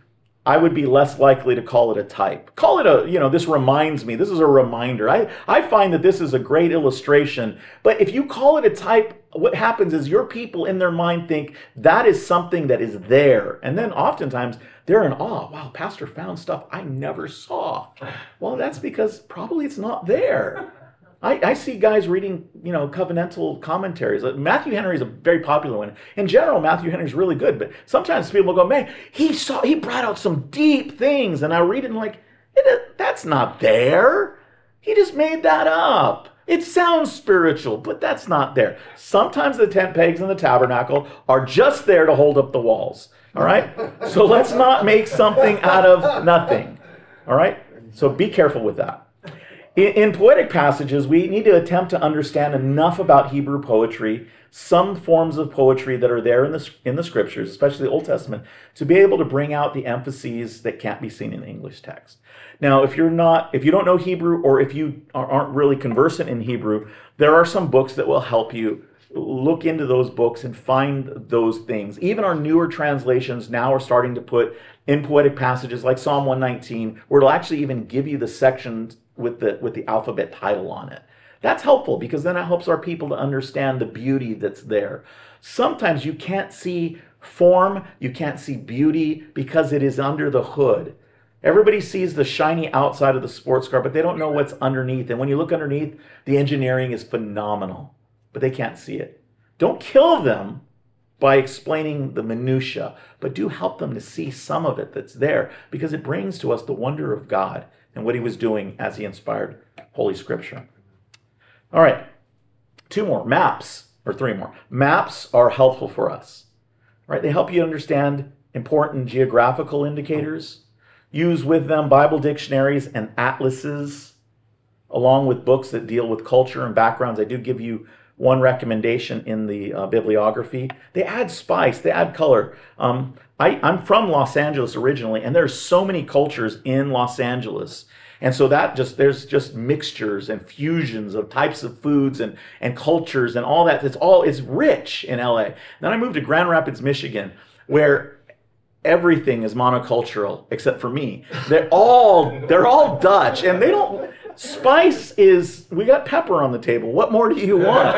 I would be less likely to call it a type. Call it a, you know, this reminds me, this is a reminder. I, I find that this is a great illustration. But if you call it a type, what happens is your people in their mind think that is something that is there. And then oftentimes they're in awe. Wow, Pastor found stuff I never saw. Well, that's because probably it's not there. I, I see guys reading, you know, covenantal commentaries. Matthew Henry is a very popular one. In general, Matthew Henry is really good, but sometimes people go, man, he saw, he brought out some deep things, and I read it and I'm like, it, that's not there. He just made that up. It sounds spiritual, but that's not there. Sometimes the tent pegs in the tabernacle are just there to hold up the walls. All right? So let's not make something out of nothing. All right? So be careful with that. In poetic passages, we need to attempt to understand enough about Hebrew poetry, some forms of poetry that are there in the, in the scriptures, especially the Old Testament, to be able to bring out the emphases that can't be seen in the English text. Now, if you're not, if you don't know Hebrew, or if you aren't really conversant in Hebrew, there are some books that will help you look into those books and find those things. Even our newer translations now are starting to put in poetic passages like Psalm one nineteen, where it'll actually even give you the sections with the with the alphabet title on it. That's helpful because then it helps our people to understand the beauty that's there. Sometimes you can't see form, you can't see beauty because it is under the hood. Everybody sees the shiny outside of the sports car, but they don't know what's underneath. And when you look underneath, the engineering is phenomenal, but they can't see it. Don't kill them by explaining the minutia, but do help them to see some of it that's there, because it brings to us the wonder of God and what he was doing as he inspired Holy Scripture. All right, two more. Maps, or three more. Maps are helpful for us, right? They help you understand important geographical indicators. Use with them Bible dictionaries and atlases, along with books that deal with culture and backgrounds. I do give you one recommendation in the uh, bibliography. They add spice, they add color. Um, I, I'm from Los Angeles originally, and there's so many cultures in Los Angeles. And so that just, there's just mixtures and fusions of types of foods and, and cultures and all that. It's all, it's rich in L A. Then I moved to Grand Rapids, Michigan, where everything is monocultural except for me. They're all, they're all Dutch, and they don't, spice is, we got pepper on the table. What more do you want?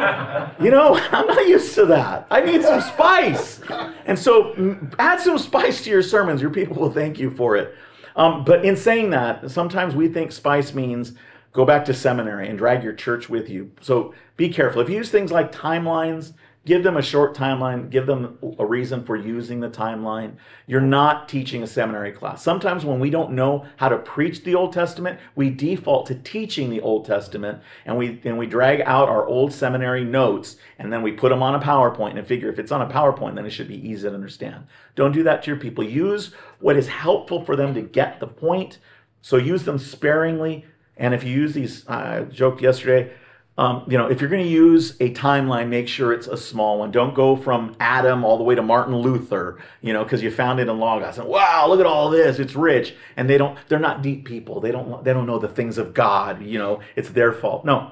You know, I'm not used to that. I need some spice. And so add some spice to your sermons. Your people will thank you for it. Um, but in saying that, sometimes we think spice means go back to seminary and drag your church with you. So be careful. If you use things like timelines, give them a short timeline, give them a reason for using the timeline. You're not teaching a seminary class. Sometimes when we don't know how to preach the Old Testament, we default to teaching the Old Testament, and we and we drag out our old seminary notes, and then we put them on a PowerPoint and figure if it's on a PowerPoint, then it should be easy to understand. Don't do that to your people. Use what is helpful for them to get the point. So use them sparingly. And if you use these, I joked yesterday, Um, you know, if you're going to use a timeline, make sure it's a small one. Don't go from Adam all the way to Martin Luther, you know, because you found it in Logos. And wow, look at all this. It's rich. And they don't, they're not deep people. They don't, they don't know the things of God. You know, it's their fault. No.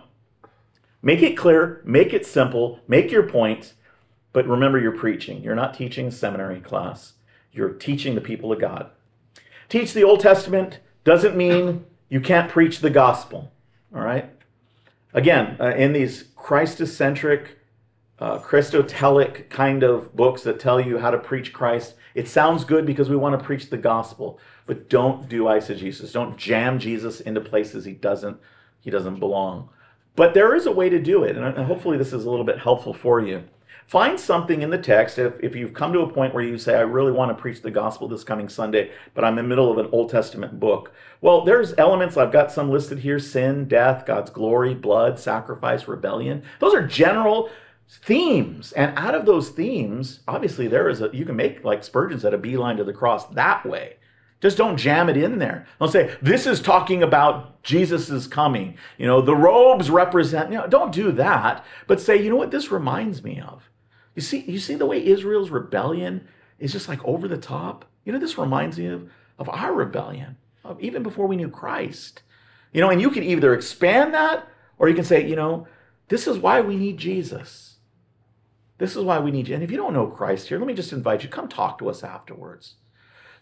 Make it clear. Make it simple. Make your points. But remember, you're preaching. You're not teaching a seminary class. You're teaching the people of God. Teach the Old Testament doesn't mean you can't preach the gospel. All right? Again, uh, in these Christocentric, uh, Christotelic kind of books that tell you how to preach Christ, it sounds good because we want to preach the gospel, but don't do eisegesis. Don't jam Jesus into places he doesn't, he doesn't belong. But there is a way to do it, and hopefully this is a little bit helpful for you. Find something in the text, if, if you've come to a point where you say, I really want to preach the gospel this coming Sunday, but I'm in the middle of an Old Testament book. Well, there's elements, I've got some listed here: sin, death, God's glory, blood, sacrifice, rebellion. Those are general themes. And out of those themes, obviously there is a, you can make, like Spurgeon said, a beeline to the cross that way. Just don't jam it in there. Don't say, this is talking about Jesus' coming. You know, the robes represent, you know, don't do that. But say, you know what this reminds me of? You see, you see the way Israel's rebellion is just like over the top? You know, this reminds me of, of our rebellion, of even before we knew Christ. You know, and you can either expand that, or you can say, you know, this is why we need Jesus. This is why we need you. And if you don't know Christ here, let me just invite you, come talk to us afterwards.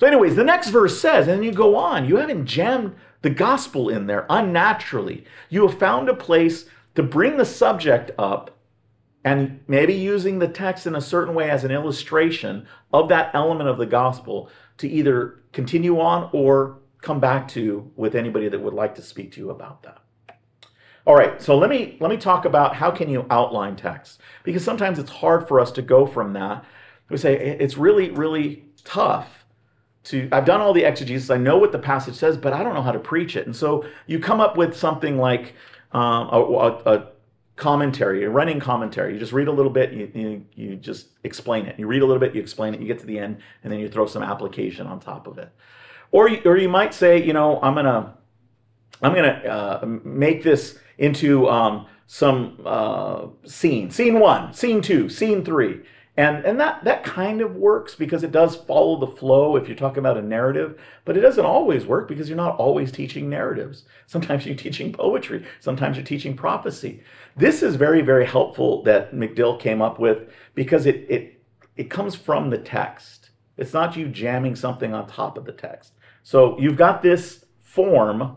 So anyways, the next verse says, and then you go on, you haven't jammed the gospel in there unnaturally. You have found a place to bring the subject up and maybe using the text in a certain way as an illustration of that element of the gospel to either continue on or come back to with anybody that would like to speak to you about that. All right, so let me let me talk about how can you outline text, because sometimes it's hard for us to go from that. We say it's really, really tough to, I've done all the exegesis, I know what the passage says, but I don't know how to preach it. And so you come up with something like um, a, a, a commentary, a running commentary. You just read a little bit, you, you you just explain it. You read a little bit, you explain it, you get to the end, and then you throw some application on top of it. Or you, or you might say, you know, I'm gonna I'm gonna uh, make this into um, some uh, scene, scene one, scene two, scene three. And, and that, that kind of works because it does follow the flow if you're talking about a narrative, but it doesn't always work because you're not always teaching narratives. Sometimes you're teaching poetry, sometimes you're teaching prophecy. This is very, very helpful that McDill came up with because it, it, it comes from the text. It's not you jamming something on top of the text. So you've got this form,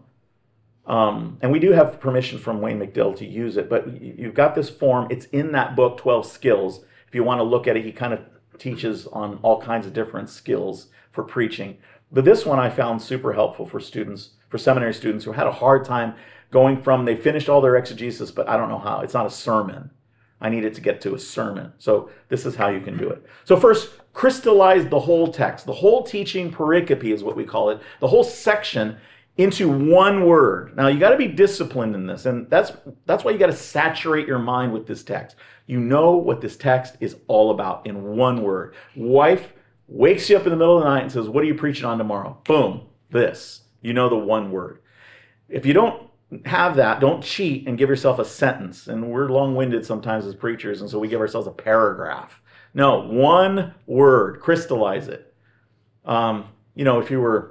um, and we do have permission from Wayne McDill to use it, but you've got this form. It's in that book, twelve Skills. If you want to look at it, he kind of teaches on all kinds of different skills for preaching. But this one I found super helpful for students, for seminary students who had a hard time going from, they finished all their exegesis, but I don't know how. It's not a sermon. I need it to get to a sermon. So this is how you can do it. So first, crystallize the whole text. The whole teaching pericope is what we call it. The whole section into one word. Now you got to be disciplined in this, and that's that's why you got to saturate your mind with this text. You know what this text is all about in one word. Wife wakes you up in the middle of the night and says, "What are you preaching on tomorrow?" Boom, this. You know the one word. If you don't have that, don't cheat and give yourself a sentence. And we're long-winded sometimes as preachers, and so we give ourselves a paragraph. No, one word. Crystallize it. Um, you know, if you were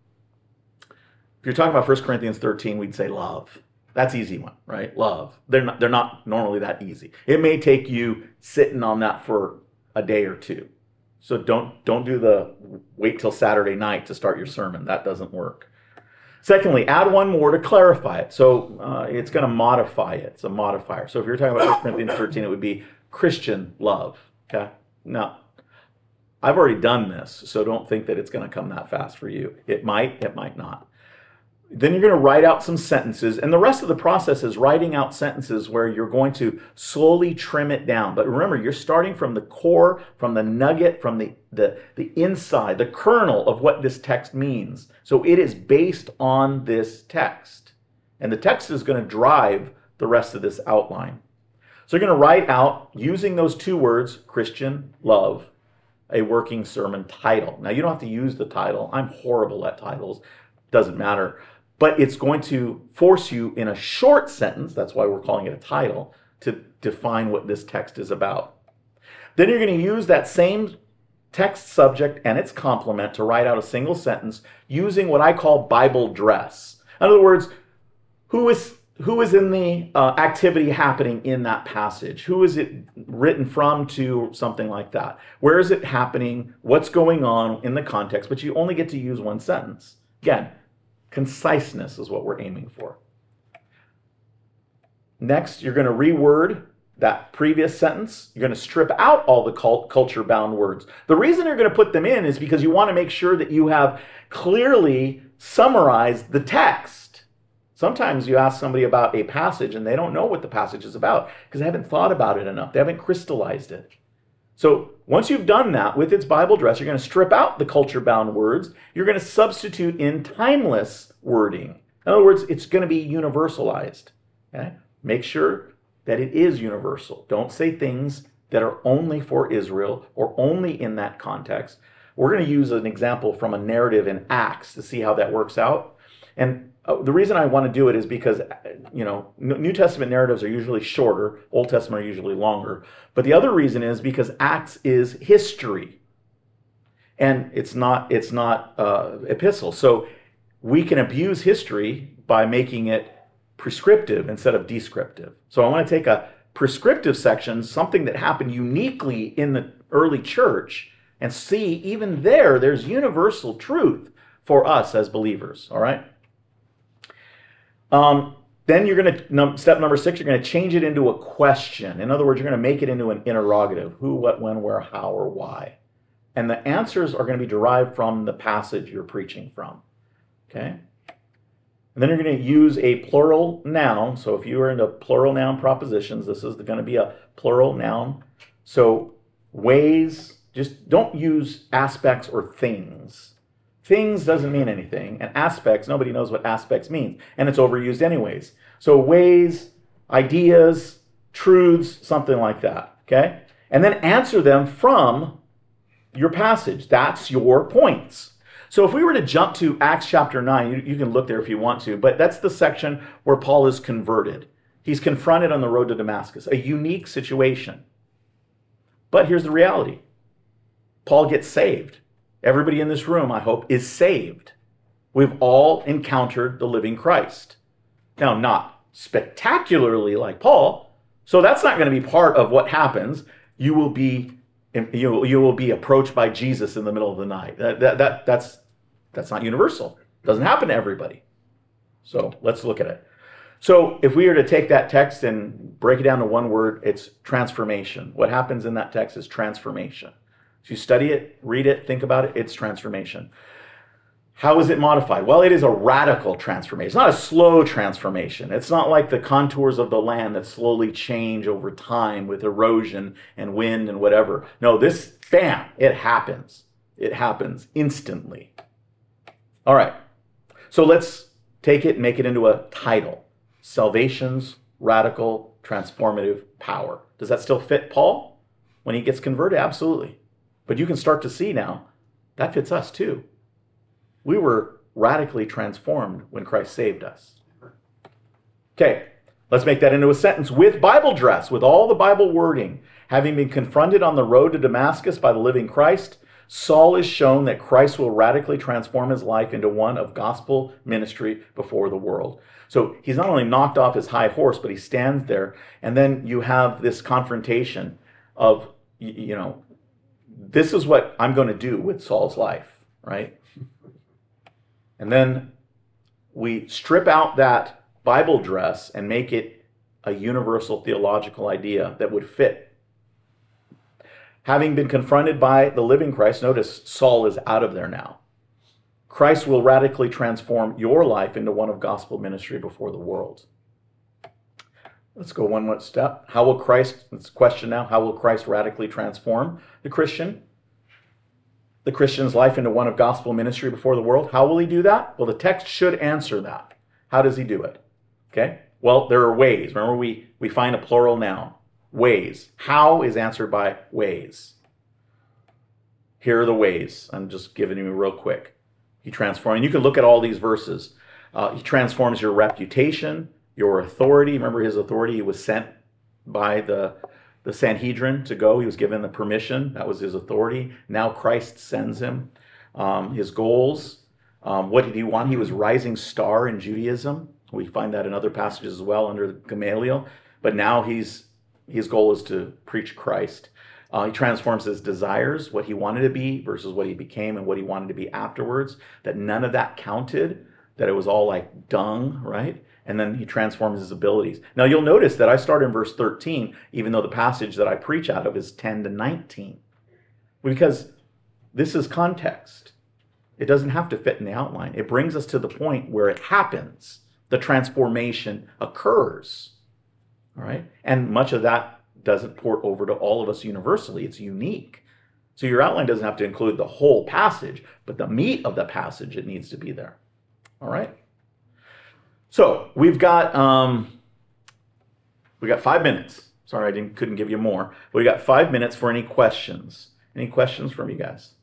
If you're talking about First Corinthians thirteen, we'd say love. That's easy one, right? Love. They're not, they're not normally that easy. It may take you sitting on that for a day or two. So don't, don't do the wait till Saturday night to start your sermon. That doesn't work. Secondly, add one more to clarify it. So uh, it's going to modify it. It's a modifier. So if you're talking about First Corinthians thirteen, it would be Christian love. Okay? Now, I've already done this, so don't think that it's going to come that fast for you. It might, it might not. Then you're going to write out some sentences, and the rest of the process is writing out sentences where you're going to slowly trim it down. But remember, you're starting from the core, from the nugget, from the, the, the inside, the kernel of what this text means. So it is based on this text. And the text is going to drive the rest of this outline. So you're going to write out, using those two words, Christian love, a working sermon title. Now, you don't have to use the title. I'm horrible at titles. Doesn't matter. But it's going to force you in a short sentence, that's why we're calling it a title, to define what this text is about. Then you're going to use that same text subject and its complement to write out a single sentence using what I call Bible dress. In other words, who is who is in the uh, activity happening in that passage? Who is it written from to, something like that? Where is it happening? What's going on in the context? But you only get to use one sentence. Again, conciseness is what we're aiming for. Next, you're going to reword that previous sentence. You're going to strip out all the culture-bound words. The reason you're going to put them in is because you want to make sure that you have clearly summarized the text. Sometimes you ask somebody about a passage and they don't know what the passage is about because they haven't thought about it enough. They haven't crystallized it. So once you've done that with its Bible dress, you're going to strip out the culture-bound words. You're going to substitute in timeless wording. In other words, it's going to be universalized. Okay? Make sure that it is universal. Don't say things that are only for Israel or only in that context. We're going to use an example from a narrative in Acts to see how that works out. And uh, the reason I want to do it is because, you know, New Testament narratives are usually shorter, Old Testament are usually longer. But the other reason is because Acts is history, and it's not it's not uh, epistle. So we can abuse history by making it prescriptive instead of descriptive. So I want to take a prescriptive section, something that happened uniquely in the early church, and see, even there, there's universal truth for us as believers, all right? Um, then you're going to, step number six, you're going to change it into a question. In other words, you're going to make it into an interrogative. Who, what, when, where, how, or why. And the answers are going to be derived from the passage you're preaching from, okay? And then you're going to use a plural noun. So if you are into plural noun propositions, this is going to be a plural noun. So ways, just don't use aspects or things. Things doesn't mean anything. And aspects, nobody knows what aspects means. And it's overused anyways. So ways, ideas, truths, something like that, okay? And then answer them from your passage. That's your points. So if we were to jump to Acts chapter nine, you, you can look there if you want to, but that's the section where Paul is converted. He's confronted on the road to Damascus, a unique situation. But here's the reality. Paul gets saved. Everybody in this room, I hope, is saved. We've all encountered the living Christ. Now, not spectacularly like Paul, so that's not going to be part of what happens. You will be you, you will be approached by Jesus in the middle of the night. That, that, that, that's, that's not universal. It doesn't happen to everybody. So let's look at it. So if we were to take that text and break it down to one word, it's transformation. What happens in that text is transformation. So you study it, read it, think about it, it's transformation. How is it modified? Well, it is a radical transformation. It's not a slow transformation. It's not like the contours of the land that slowly change over time with erosion and wind and whatever. No, this, bam, it happens. It happens instantly. All right. So let's take it and make it into a title. Salvation's radical transformative power. Does that still fit Paul when he gets converted? Absolutely. But you can start to see now, that fits us too. We were radically transformed when Christ saved us. Okay, let's make that into a sentence with Bible dress, with all the Bible wording. Having been confronted on the road to Damascus by the living Christ, Saul is shown that Christ will radically transform his life into one of gospel ministry before the world. So he's not only knocked off his high horse, but he stands there. And then you have this confrontation of, you know, this is what I'm going to do with Saul's life, right? And then we strip out that Bible dress and make it a universal theological idea that would fit. Having been confronted by the living Christ, notice Saul is out of there now. Christ will radically transform your life into one of gospel ministry before the world. Let's go one more step. How will Christ, let's question now, how will Christ radically transform the Christian? The Christian's life into one of gospel ministry before the world. How will he do that? Well, the text should answer that. How does he do it? Okay. Well, there are ways. Remember, we, we find a plural noun. Ways. How is answered by ways. Here are the ways. I'm just giving you real quick. He transforms. And you can look at all these verses. Uh, he transforms your reputation, your authority. Remember his authority? He was sent by the The Sanhedrin to go. He was given the permission. That was his authority. Now Christ sends him. Um, his goals. Um, what did he want? He was rising star in Judaism. We find that in other passages as well under Gamaliel. But now he's his goal is to preach Christ. Uh, he transforms his desires, what he wanted to be versus what he became and what he wanted to be afterwards. That none of that counted. That it was all like dung, right? And then he transforms his abilities. Now you'll notice that I start in verse thirteen, even though the passage that I preach out of is ten to nineteen. Because this is context. It doesn't have to fit in the outline. It brings us to the point where it happens. The transformation occurs. All right? And much of that doesn't port over to all of us universally. It's unique. So your outline doesn't have to include the whole passage, but the meat of the passage, it needs to be there. All right? So we've got um, we got five minutes. Sorry, I didn't couldn't give you more. But we got five minutes for any questions. Any questions from you guys?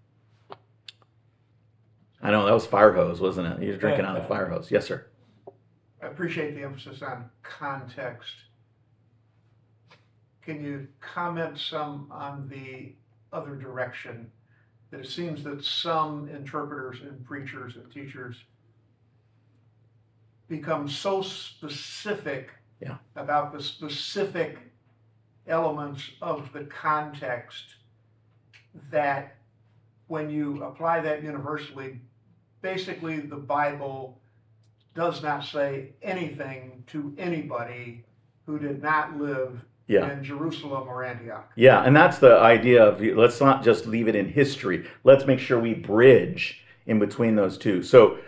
I know that was fire hose, wasn't it? You're drinking out of the fire hose. Yes, sir. I appreciate the emphasis on context. Can you comment some on the other direction? That it seems that some interpreters and preachers and teachers become so specific yeah. about the specific elements of the context that when you apply that universally, basically the Bible does not say anything to anybody who did not live Yeah. in Jerusalem or Antioch. Yeah, and that's the idea of, let's not just leave it in history. Let's make sure we bridge in between those two. So,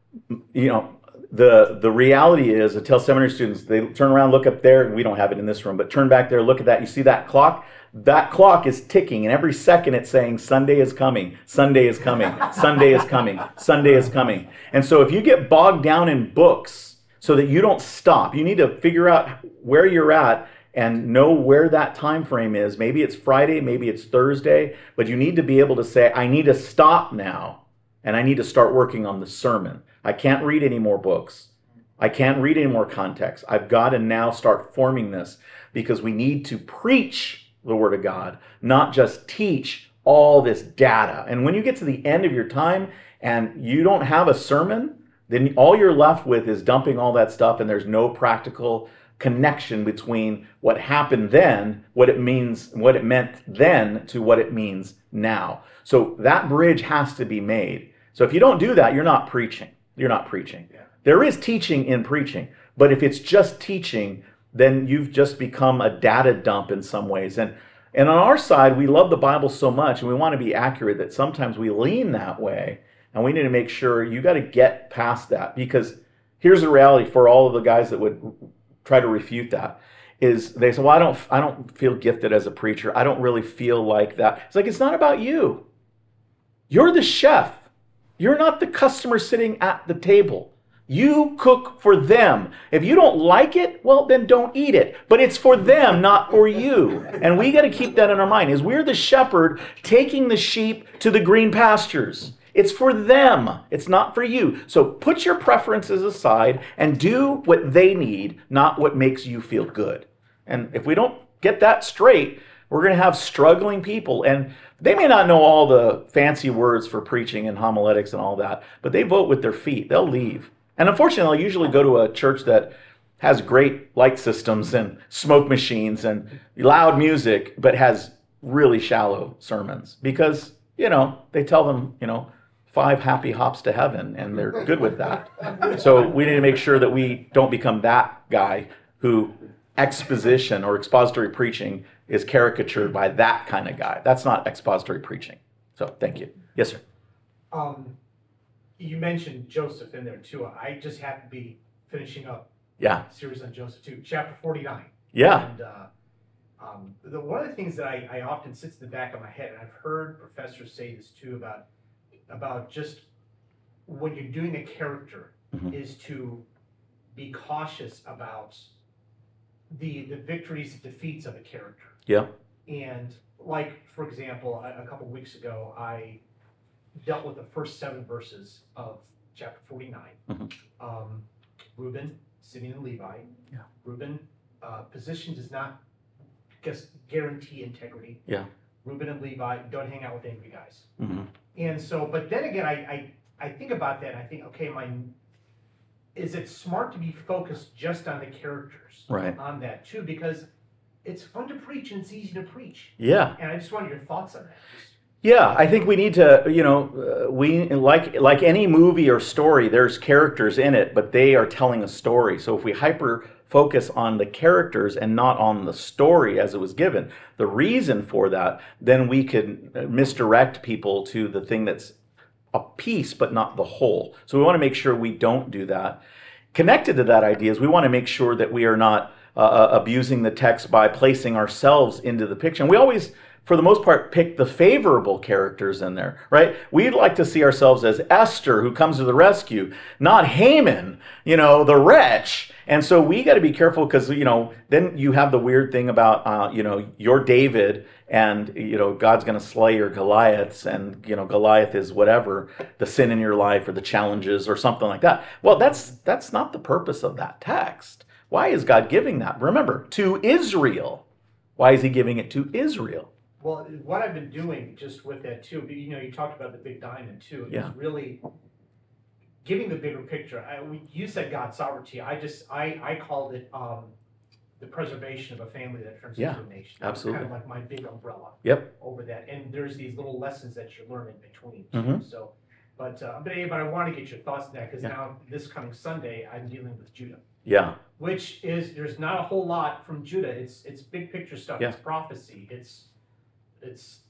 you know, the the reality is, I tell seminary students, they turn around, look up there, and we don't have it in this room, but turn back there, look at that. You see that clock? That clock is ticking, and every second it's saying, Sunday is coming, Sunday is coming, Sunday is coming, Sunday is coming. And so if you get bogged down in books so that you don't stop, you need to figure out where you're at and know where that time frame is. Maybe it's Friday, maybe it's Thursday, but you need to be able to say, I need to stop now, and I need to start working on the sermon. I can't read any more books. I can't read any more context. I've got to now start forming this, because we need to preach the Word of God, not just teach all this data. And when you get to the end of your time and you don't have a sermon, then all you're left with is dumping all that stuff, and there's no practical connection between what happened then, what it means, what it meant then, to what it means now. So that bridge has to be made. So if you don't do that, you're not preaching. You're not preaching. Yeah. There is teaching in preaching, but if it's just teaching, then you've just become a data dump in some ways. And and on our side, we love the Bible so much, and we want to be accurate, that sometimes we lean that way, and we need to make sure you got to get past that. Because here's the reality for all of the guys that would try to refute that, is they say, well, I don't I don't feel gifted as a preacher. I don't really feel like that. It's like, it's not about you. You're the chef. You're not the customer sitting at the table. You cook for them. If you don't like it, well, then don't eat it. But it's for them, not for you. And we got to keep that in our mind, is we're the shepherd taking the sheep to the green pastures. It's for them. It's not for you. So put your preferences aside and do what they need, not what makes you feel good. And if we don't get that straight, we're going to have struggling people. And they may not know all the fancy words for preaching and homiletics and all that, but they vote with their feet. They'll leave. And unfortunately, I'll usually go to a church that has great light systems and smoke machines and loud music, but has really shallow sermons, because, you know, they tell them, you know, five happy hops to heaven, and they're good with that. So we need to make sure that we don't become that guy who exposition or expository preaching is caricatured by that kind of guy. That's not expository preaching. So thank you. Yes, sir. Um, you mentioned Joseph in there too. I just happen to be finishing up Yeah. a series on Joseph too, chapter forty-nine. Yeah. And uh, um, the, one of the things that I, I often sits in the back of my head, and I've heard professors say this too, about about just when you're doing a character, Mhm. is to be cautious about the the victories and defeats of a character. Yeah. And like, for example, a, a couple weeks ago, I dealt with the first seven verses of chapter forty-nine. Mhm. Um, Reuben, Simeon, and Levi. Yeah. Reuben, uh, position does not guess guarantee integrity. Yeah. Reuben and Levi don't hang out with angry guys. Mm-hmm. And so, but then again, I, I I think about that and I think, okay, my is it smart to be focused just on the characters, Right. on that too, because it's fun to preach and it's easy to preach. Yeah. And I just wanted your thoughts on that. Just, Yeah, I think we need to, you know, uh, we like like any movie or story, there's characters in it, but they are telling a story. So if we hyper focus on the characters and not on the story as it was given, the reason for that, then we can misdirect people to the thing that's a piece but not the whole. So we want to make sure we don't do that. Connected to that idea is we want to make sure that we are not uh, abusing the text by placing ourselves into the picture. And we always, for the most part, pick the favorable characters in there, right? We'd like to see ourselves as Esther, who comes to the rescue, not Haman, you know, the wretch. And so we got to be careful, because, you know, then you have the weird thing about, uh, you know, you're David and, you know, God's going to slay your Goliaths, and, you know, Goliath is whatever, the sin in your life or the challenges or something like that. Well, that's that's not the purpose of that text. Why is God giving that? Remember, to Israel. Why is he giving it to Israel? well, what I've been doing just with that too, you know, you talked about the big diamond too, is Yeah. really giving the bigger picture. I, we, you said God's sovereignty. I just, I, I called it um, the preservation of a family that turns Yeah, into a nation. absolutely. Kind of like my big umbrella Yep. over that. And there's these little lessons that you learn in between. Mhm. So, but, uh, but, but I want to get your thoughts on that because Yeah. now this coming Sunday, I'm dealing with Judah, Yeah. which is, there's not a whole lot from Judah. It's, it's big picture stuff. Yeah. It's prophecy. It's, it's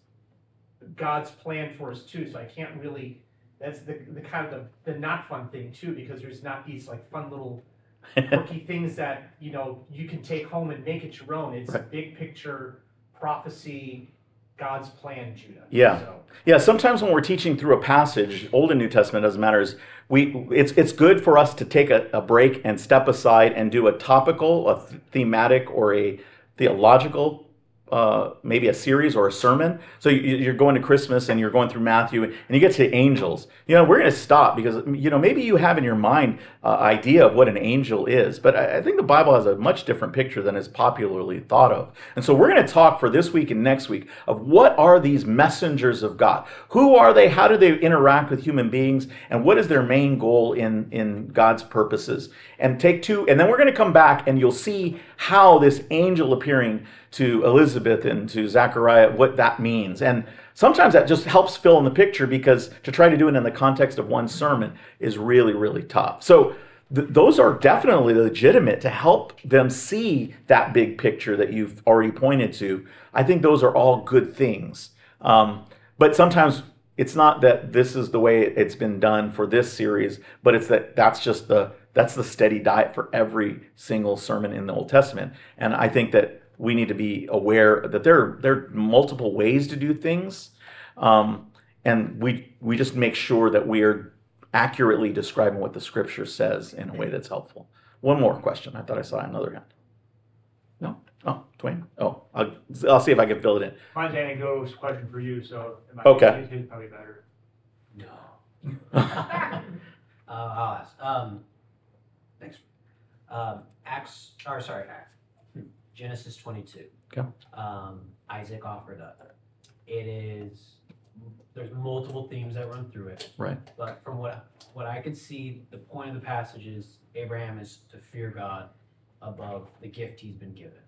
God's plan for us too. So I can't really, that's the, the kind of the, the not fun thing too, because there's not these like fun little quirky things that, you know, you can take home and make it your own. It's Right. big picture prophecy, God's plan, Judah. Yeah. So, Yeah, sometimes when we're teaching through a passage, Old and New Testament doesn't matter, is we it's it's good for us to take a, a break and step aside and do a topical, a th- thematic, or a theological, uh, maybe a series or a sermon. So you, you're going to Christmas and you're going through Matthew and you get to angels. You know, we're going to stop because, you know, maybe you have in your mind uh, idea of what an angel is, but I, I think the Bible has a much different picture than is popularly thought of. And so we're going to talk for this week and next week of what are these messengers of God? Who are they? How do they interact with human beings? And what is their main goal in, in God's purposes? And take two, and then we're going to come back and you'll see how this angel appearing to Elizabeth and to Zechariah, what that means. And sometimes that just helps fill in the picture because to try to do it in the context of one sermon is really, really tough. So th- those are definitely legitimate to help them see that big picture that you've already pointed to. I think those are all good things. Um, but sometimes it's not that this is the way it's been done for this series, but it's that that's just the that's the steady diet for every single sermon in the Old Testament. And I think that we need to be aware that there, there are multiple ways to do things. Um, and we we just make sure that we are accurately describing what the scripture says in a way that's helpful. One more question. I thought I saw another hand. No? Oh, Dwayne? Oh, I'll, I'll see if I can fill it in. Mine's an Ango's question for you, so it might Okay. be, his probably better. No. uh, I'll ask. Um, thanks. Um, Acts, or sorry, Acts. Genesis twenty-two. Okay. Um, Isaac offered up. It is, there's multiple themes that run through it. Right. But from what what I could see, the point of the passage is Abraham is to fear God above the gift he's been given.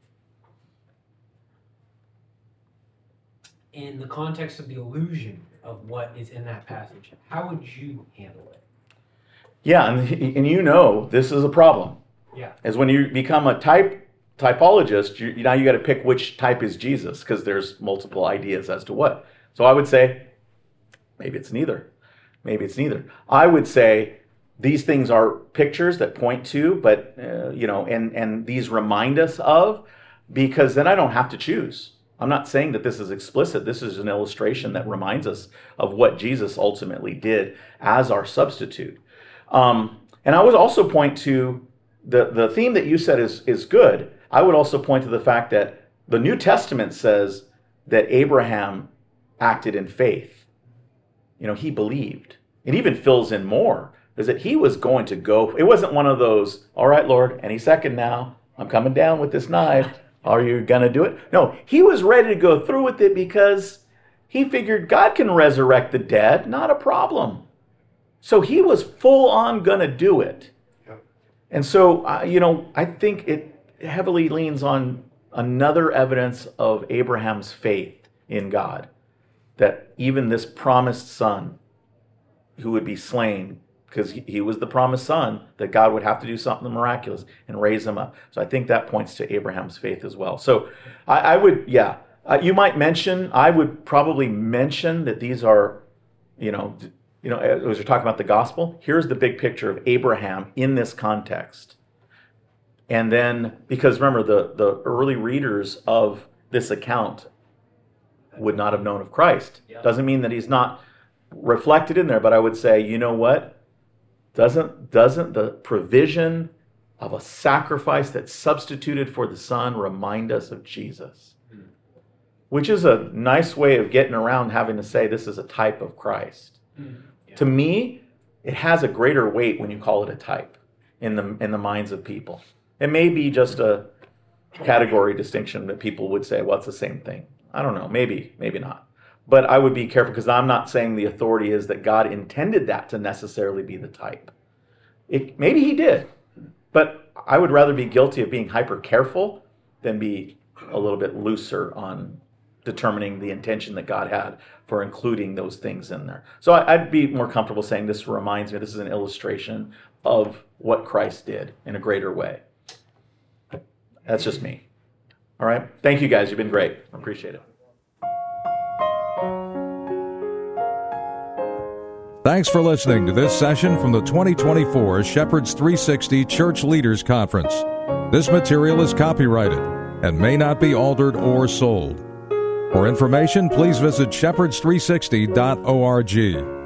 In the context of the illusion of what is in that passage, how would you handle it? Yeah, and, and you know this is a problem. Yeah. Is when you become a type typologist, you, now you got to pick which type is Jesus because there's multiple ideas as to what. So I would say maybe it's neither. Maybe it's neither. I would say these things are pictures that point to, but uh, you know, and and these remind us of, because then I don't have to choose. I'm not saying that this is explicit. This is an illustration that reminds us of what Jesus ultimately did as our substitute. Um, and I would also point to the the theme that you said is is good. I would also point to the fact that the New Testament says that Abraham acted in faith. You know, he believed. It even fills in more, is that he was going to go. It wasn't one of those, all right, Lord, any second now, I'm coming down with this knife. Are you going to do it? No, he was ready to go through with it because he figured God can resurrect the dead, not a problem. So he was full on going to do it. Yep. And so, uh, you know, I think it heavily leans on another evidence of Abraham's faith in God, that even this promised son who would be slain, because he, he was the promised son, that God would have to do something miraculous and raise him up. So I think that points to Abraham's faith as well. So I, I would, yeah, uh, you might mention, I would probably mention that these are, you know, you know, as you're talking about the gospel, here's the big picture of Abraham in this context. And then, because remember, the, the early readers of this account would not have known of Christ. Yeah. Doesn't mean that he's not reflected in there, but I would say, you know what? Doesn't, doesn't the provision of a sacrifice that's substituted for the Son remind us of Jesus? Mm. Which is a nice way of getting around having to say this is a type of Christ. Mm. Yeah. To me, it has a greater weight when you call it a type in the in the minds of people. It may be just a category distinction that people would say, well, it's the same thing. I don't know, maybe, maybe not. But I would be careful because I'm not saying the authority is that God intended that to necessarily be the type. It, maybe he did. But I would rather be guilty of being hyper careful than be a little bit looser on determining the intention that God had for including those things in there. So I, I'd be more comfortable saying this reminds me, this is an illustration of what Christ did in a greater way. That's just me. All right. Thank you guys. You've been great. I appreciate it. Thanks for listening to this session from the twenty twenty-four Shepherds three sixty Church Leaders Conference. This material is copyrighted and may not be altered or sold. For information, please visit shepherds three sixty dot org.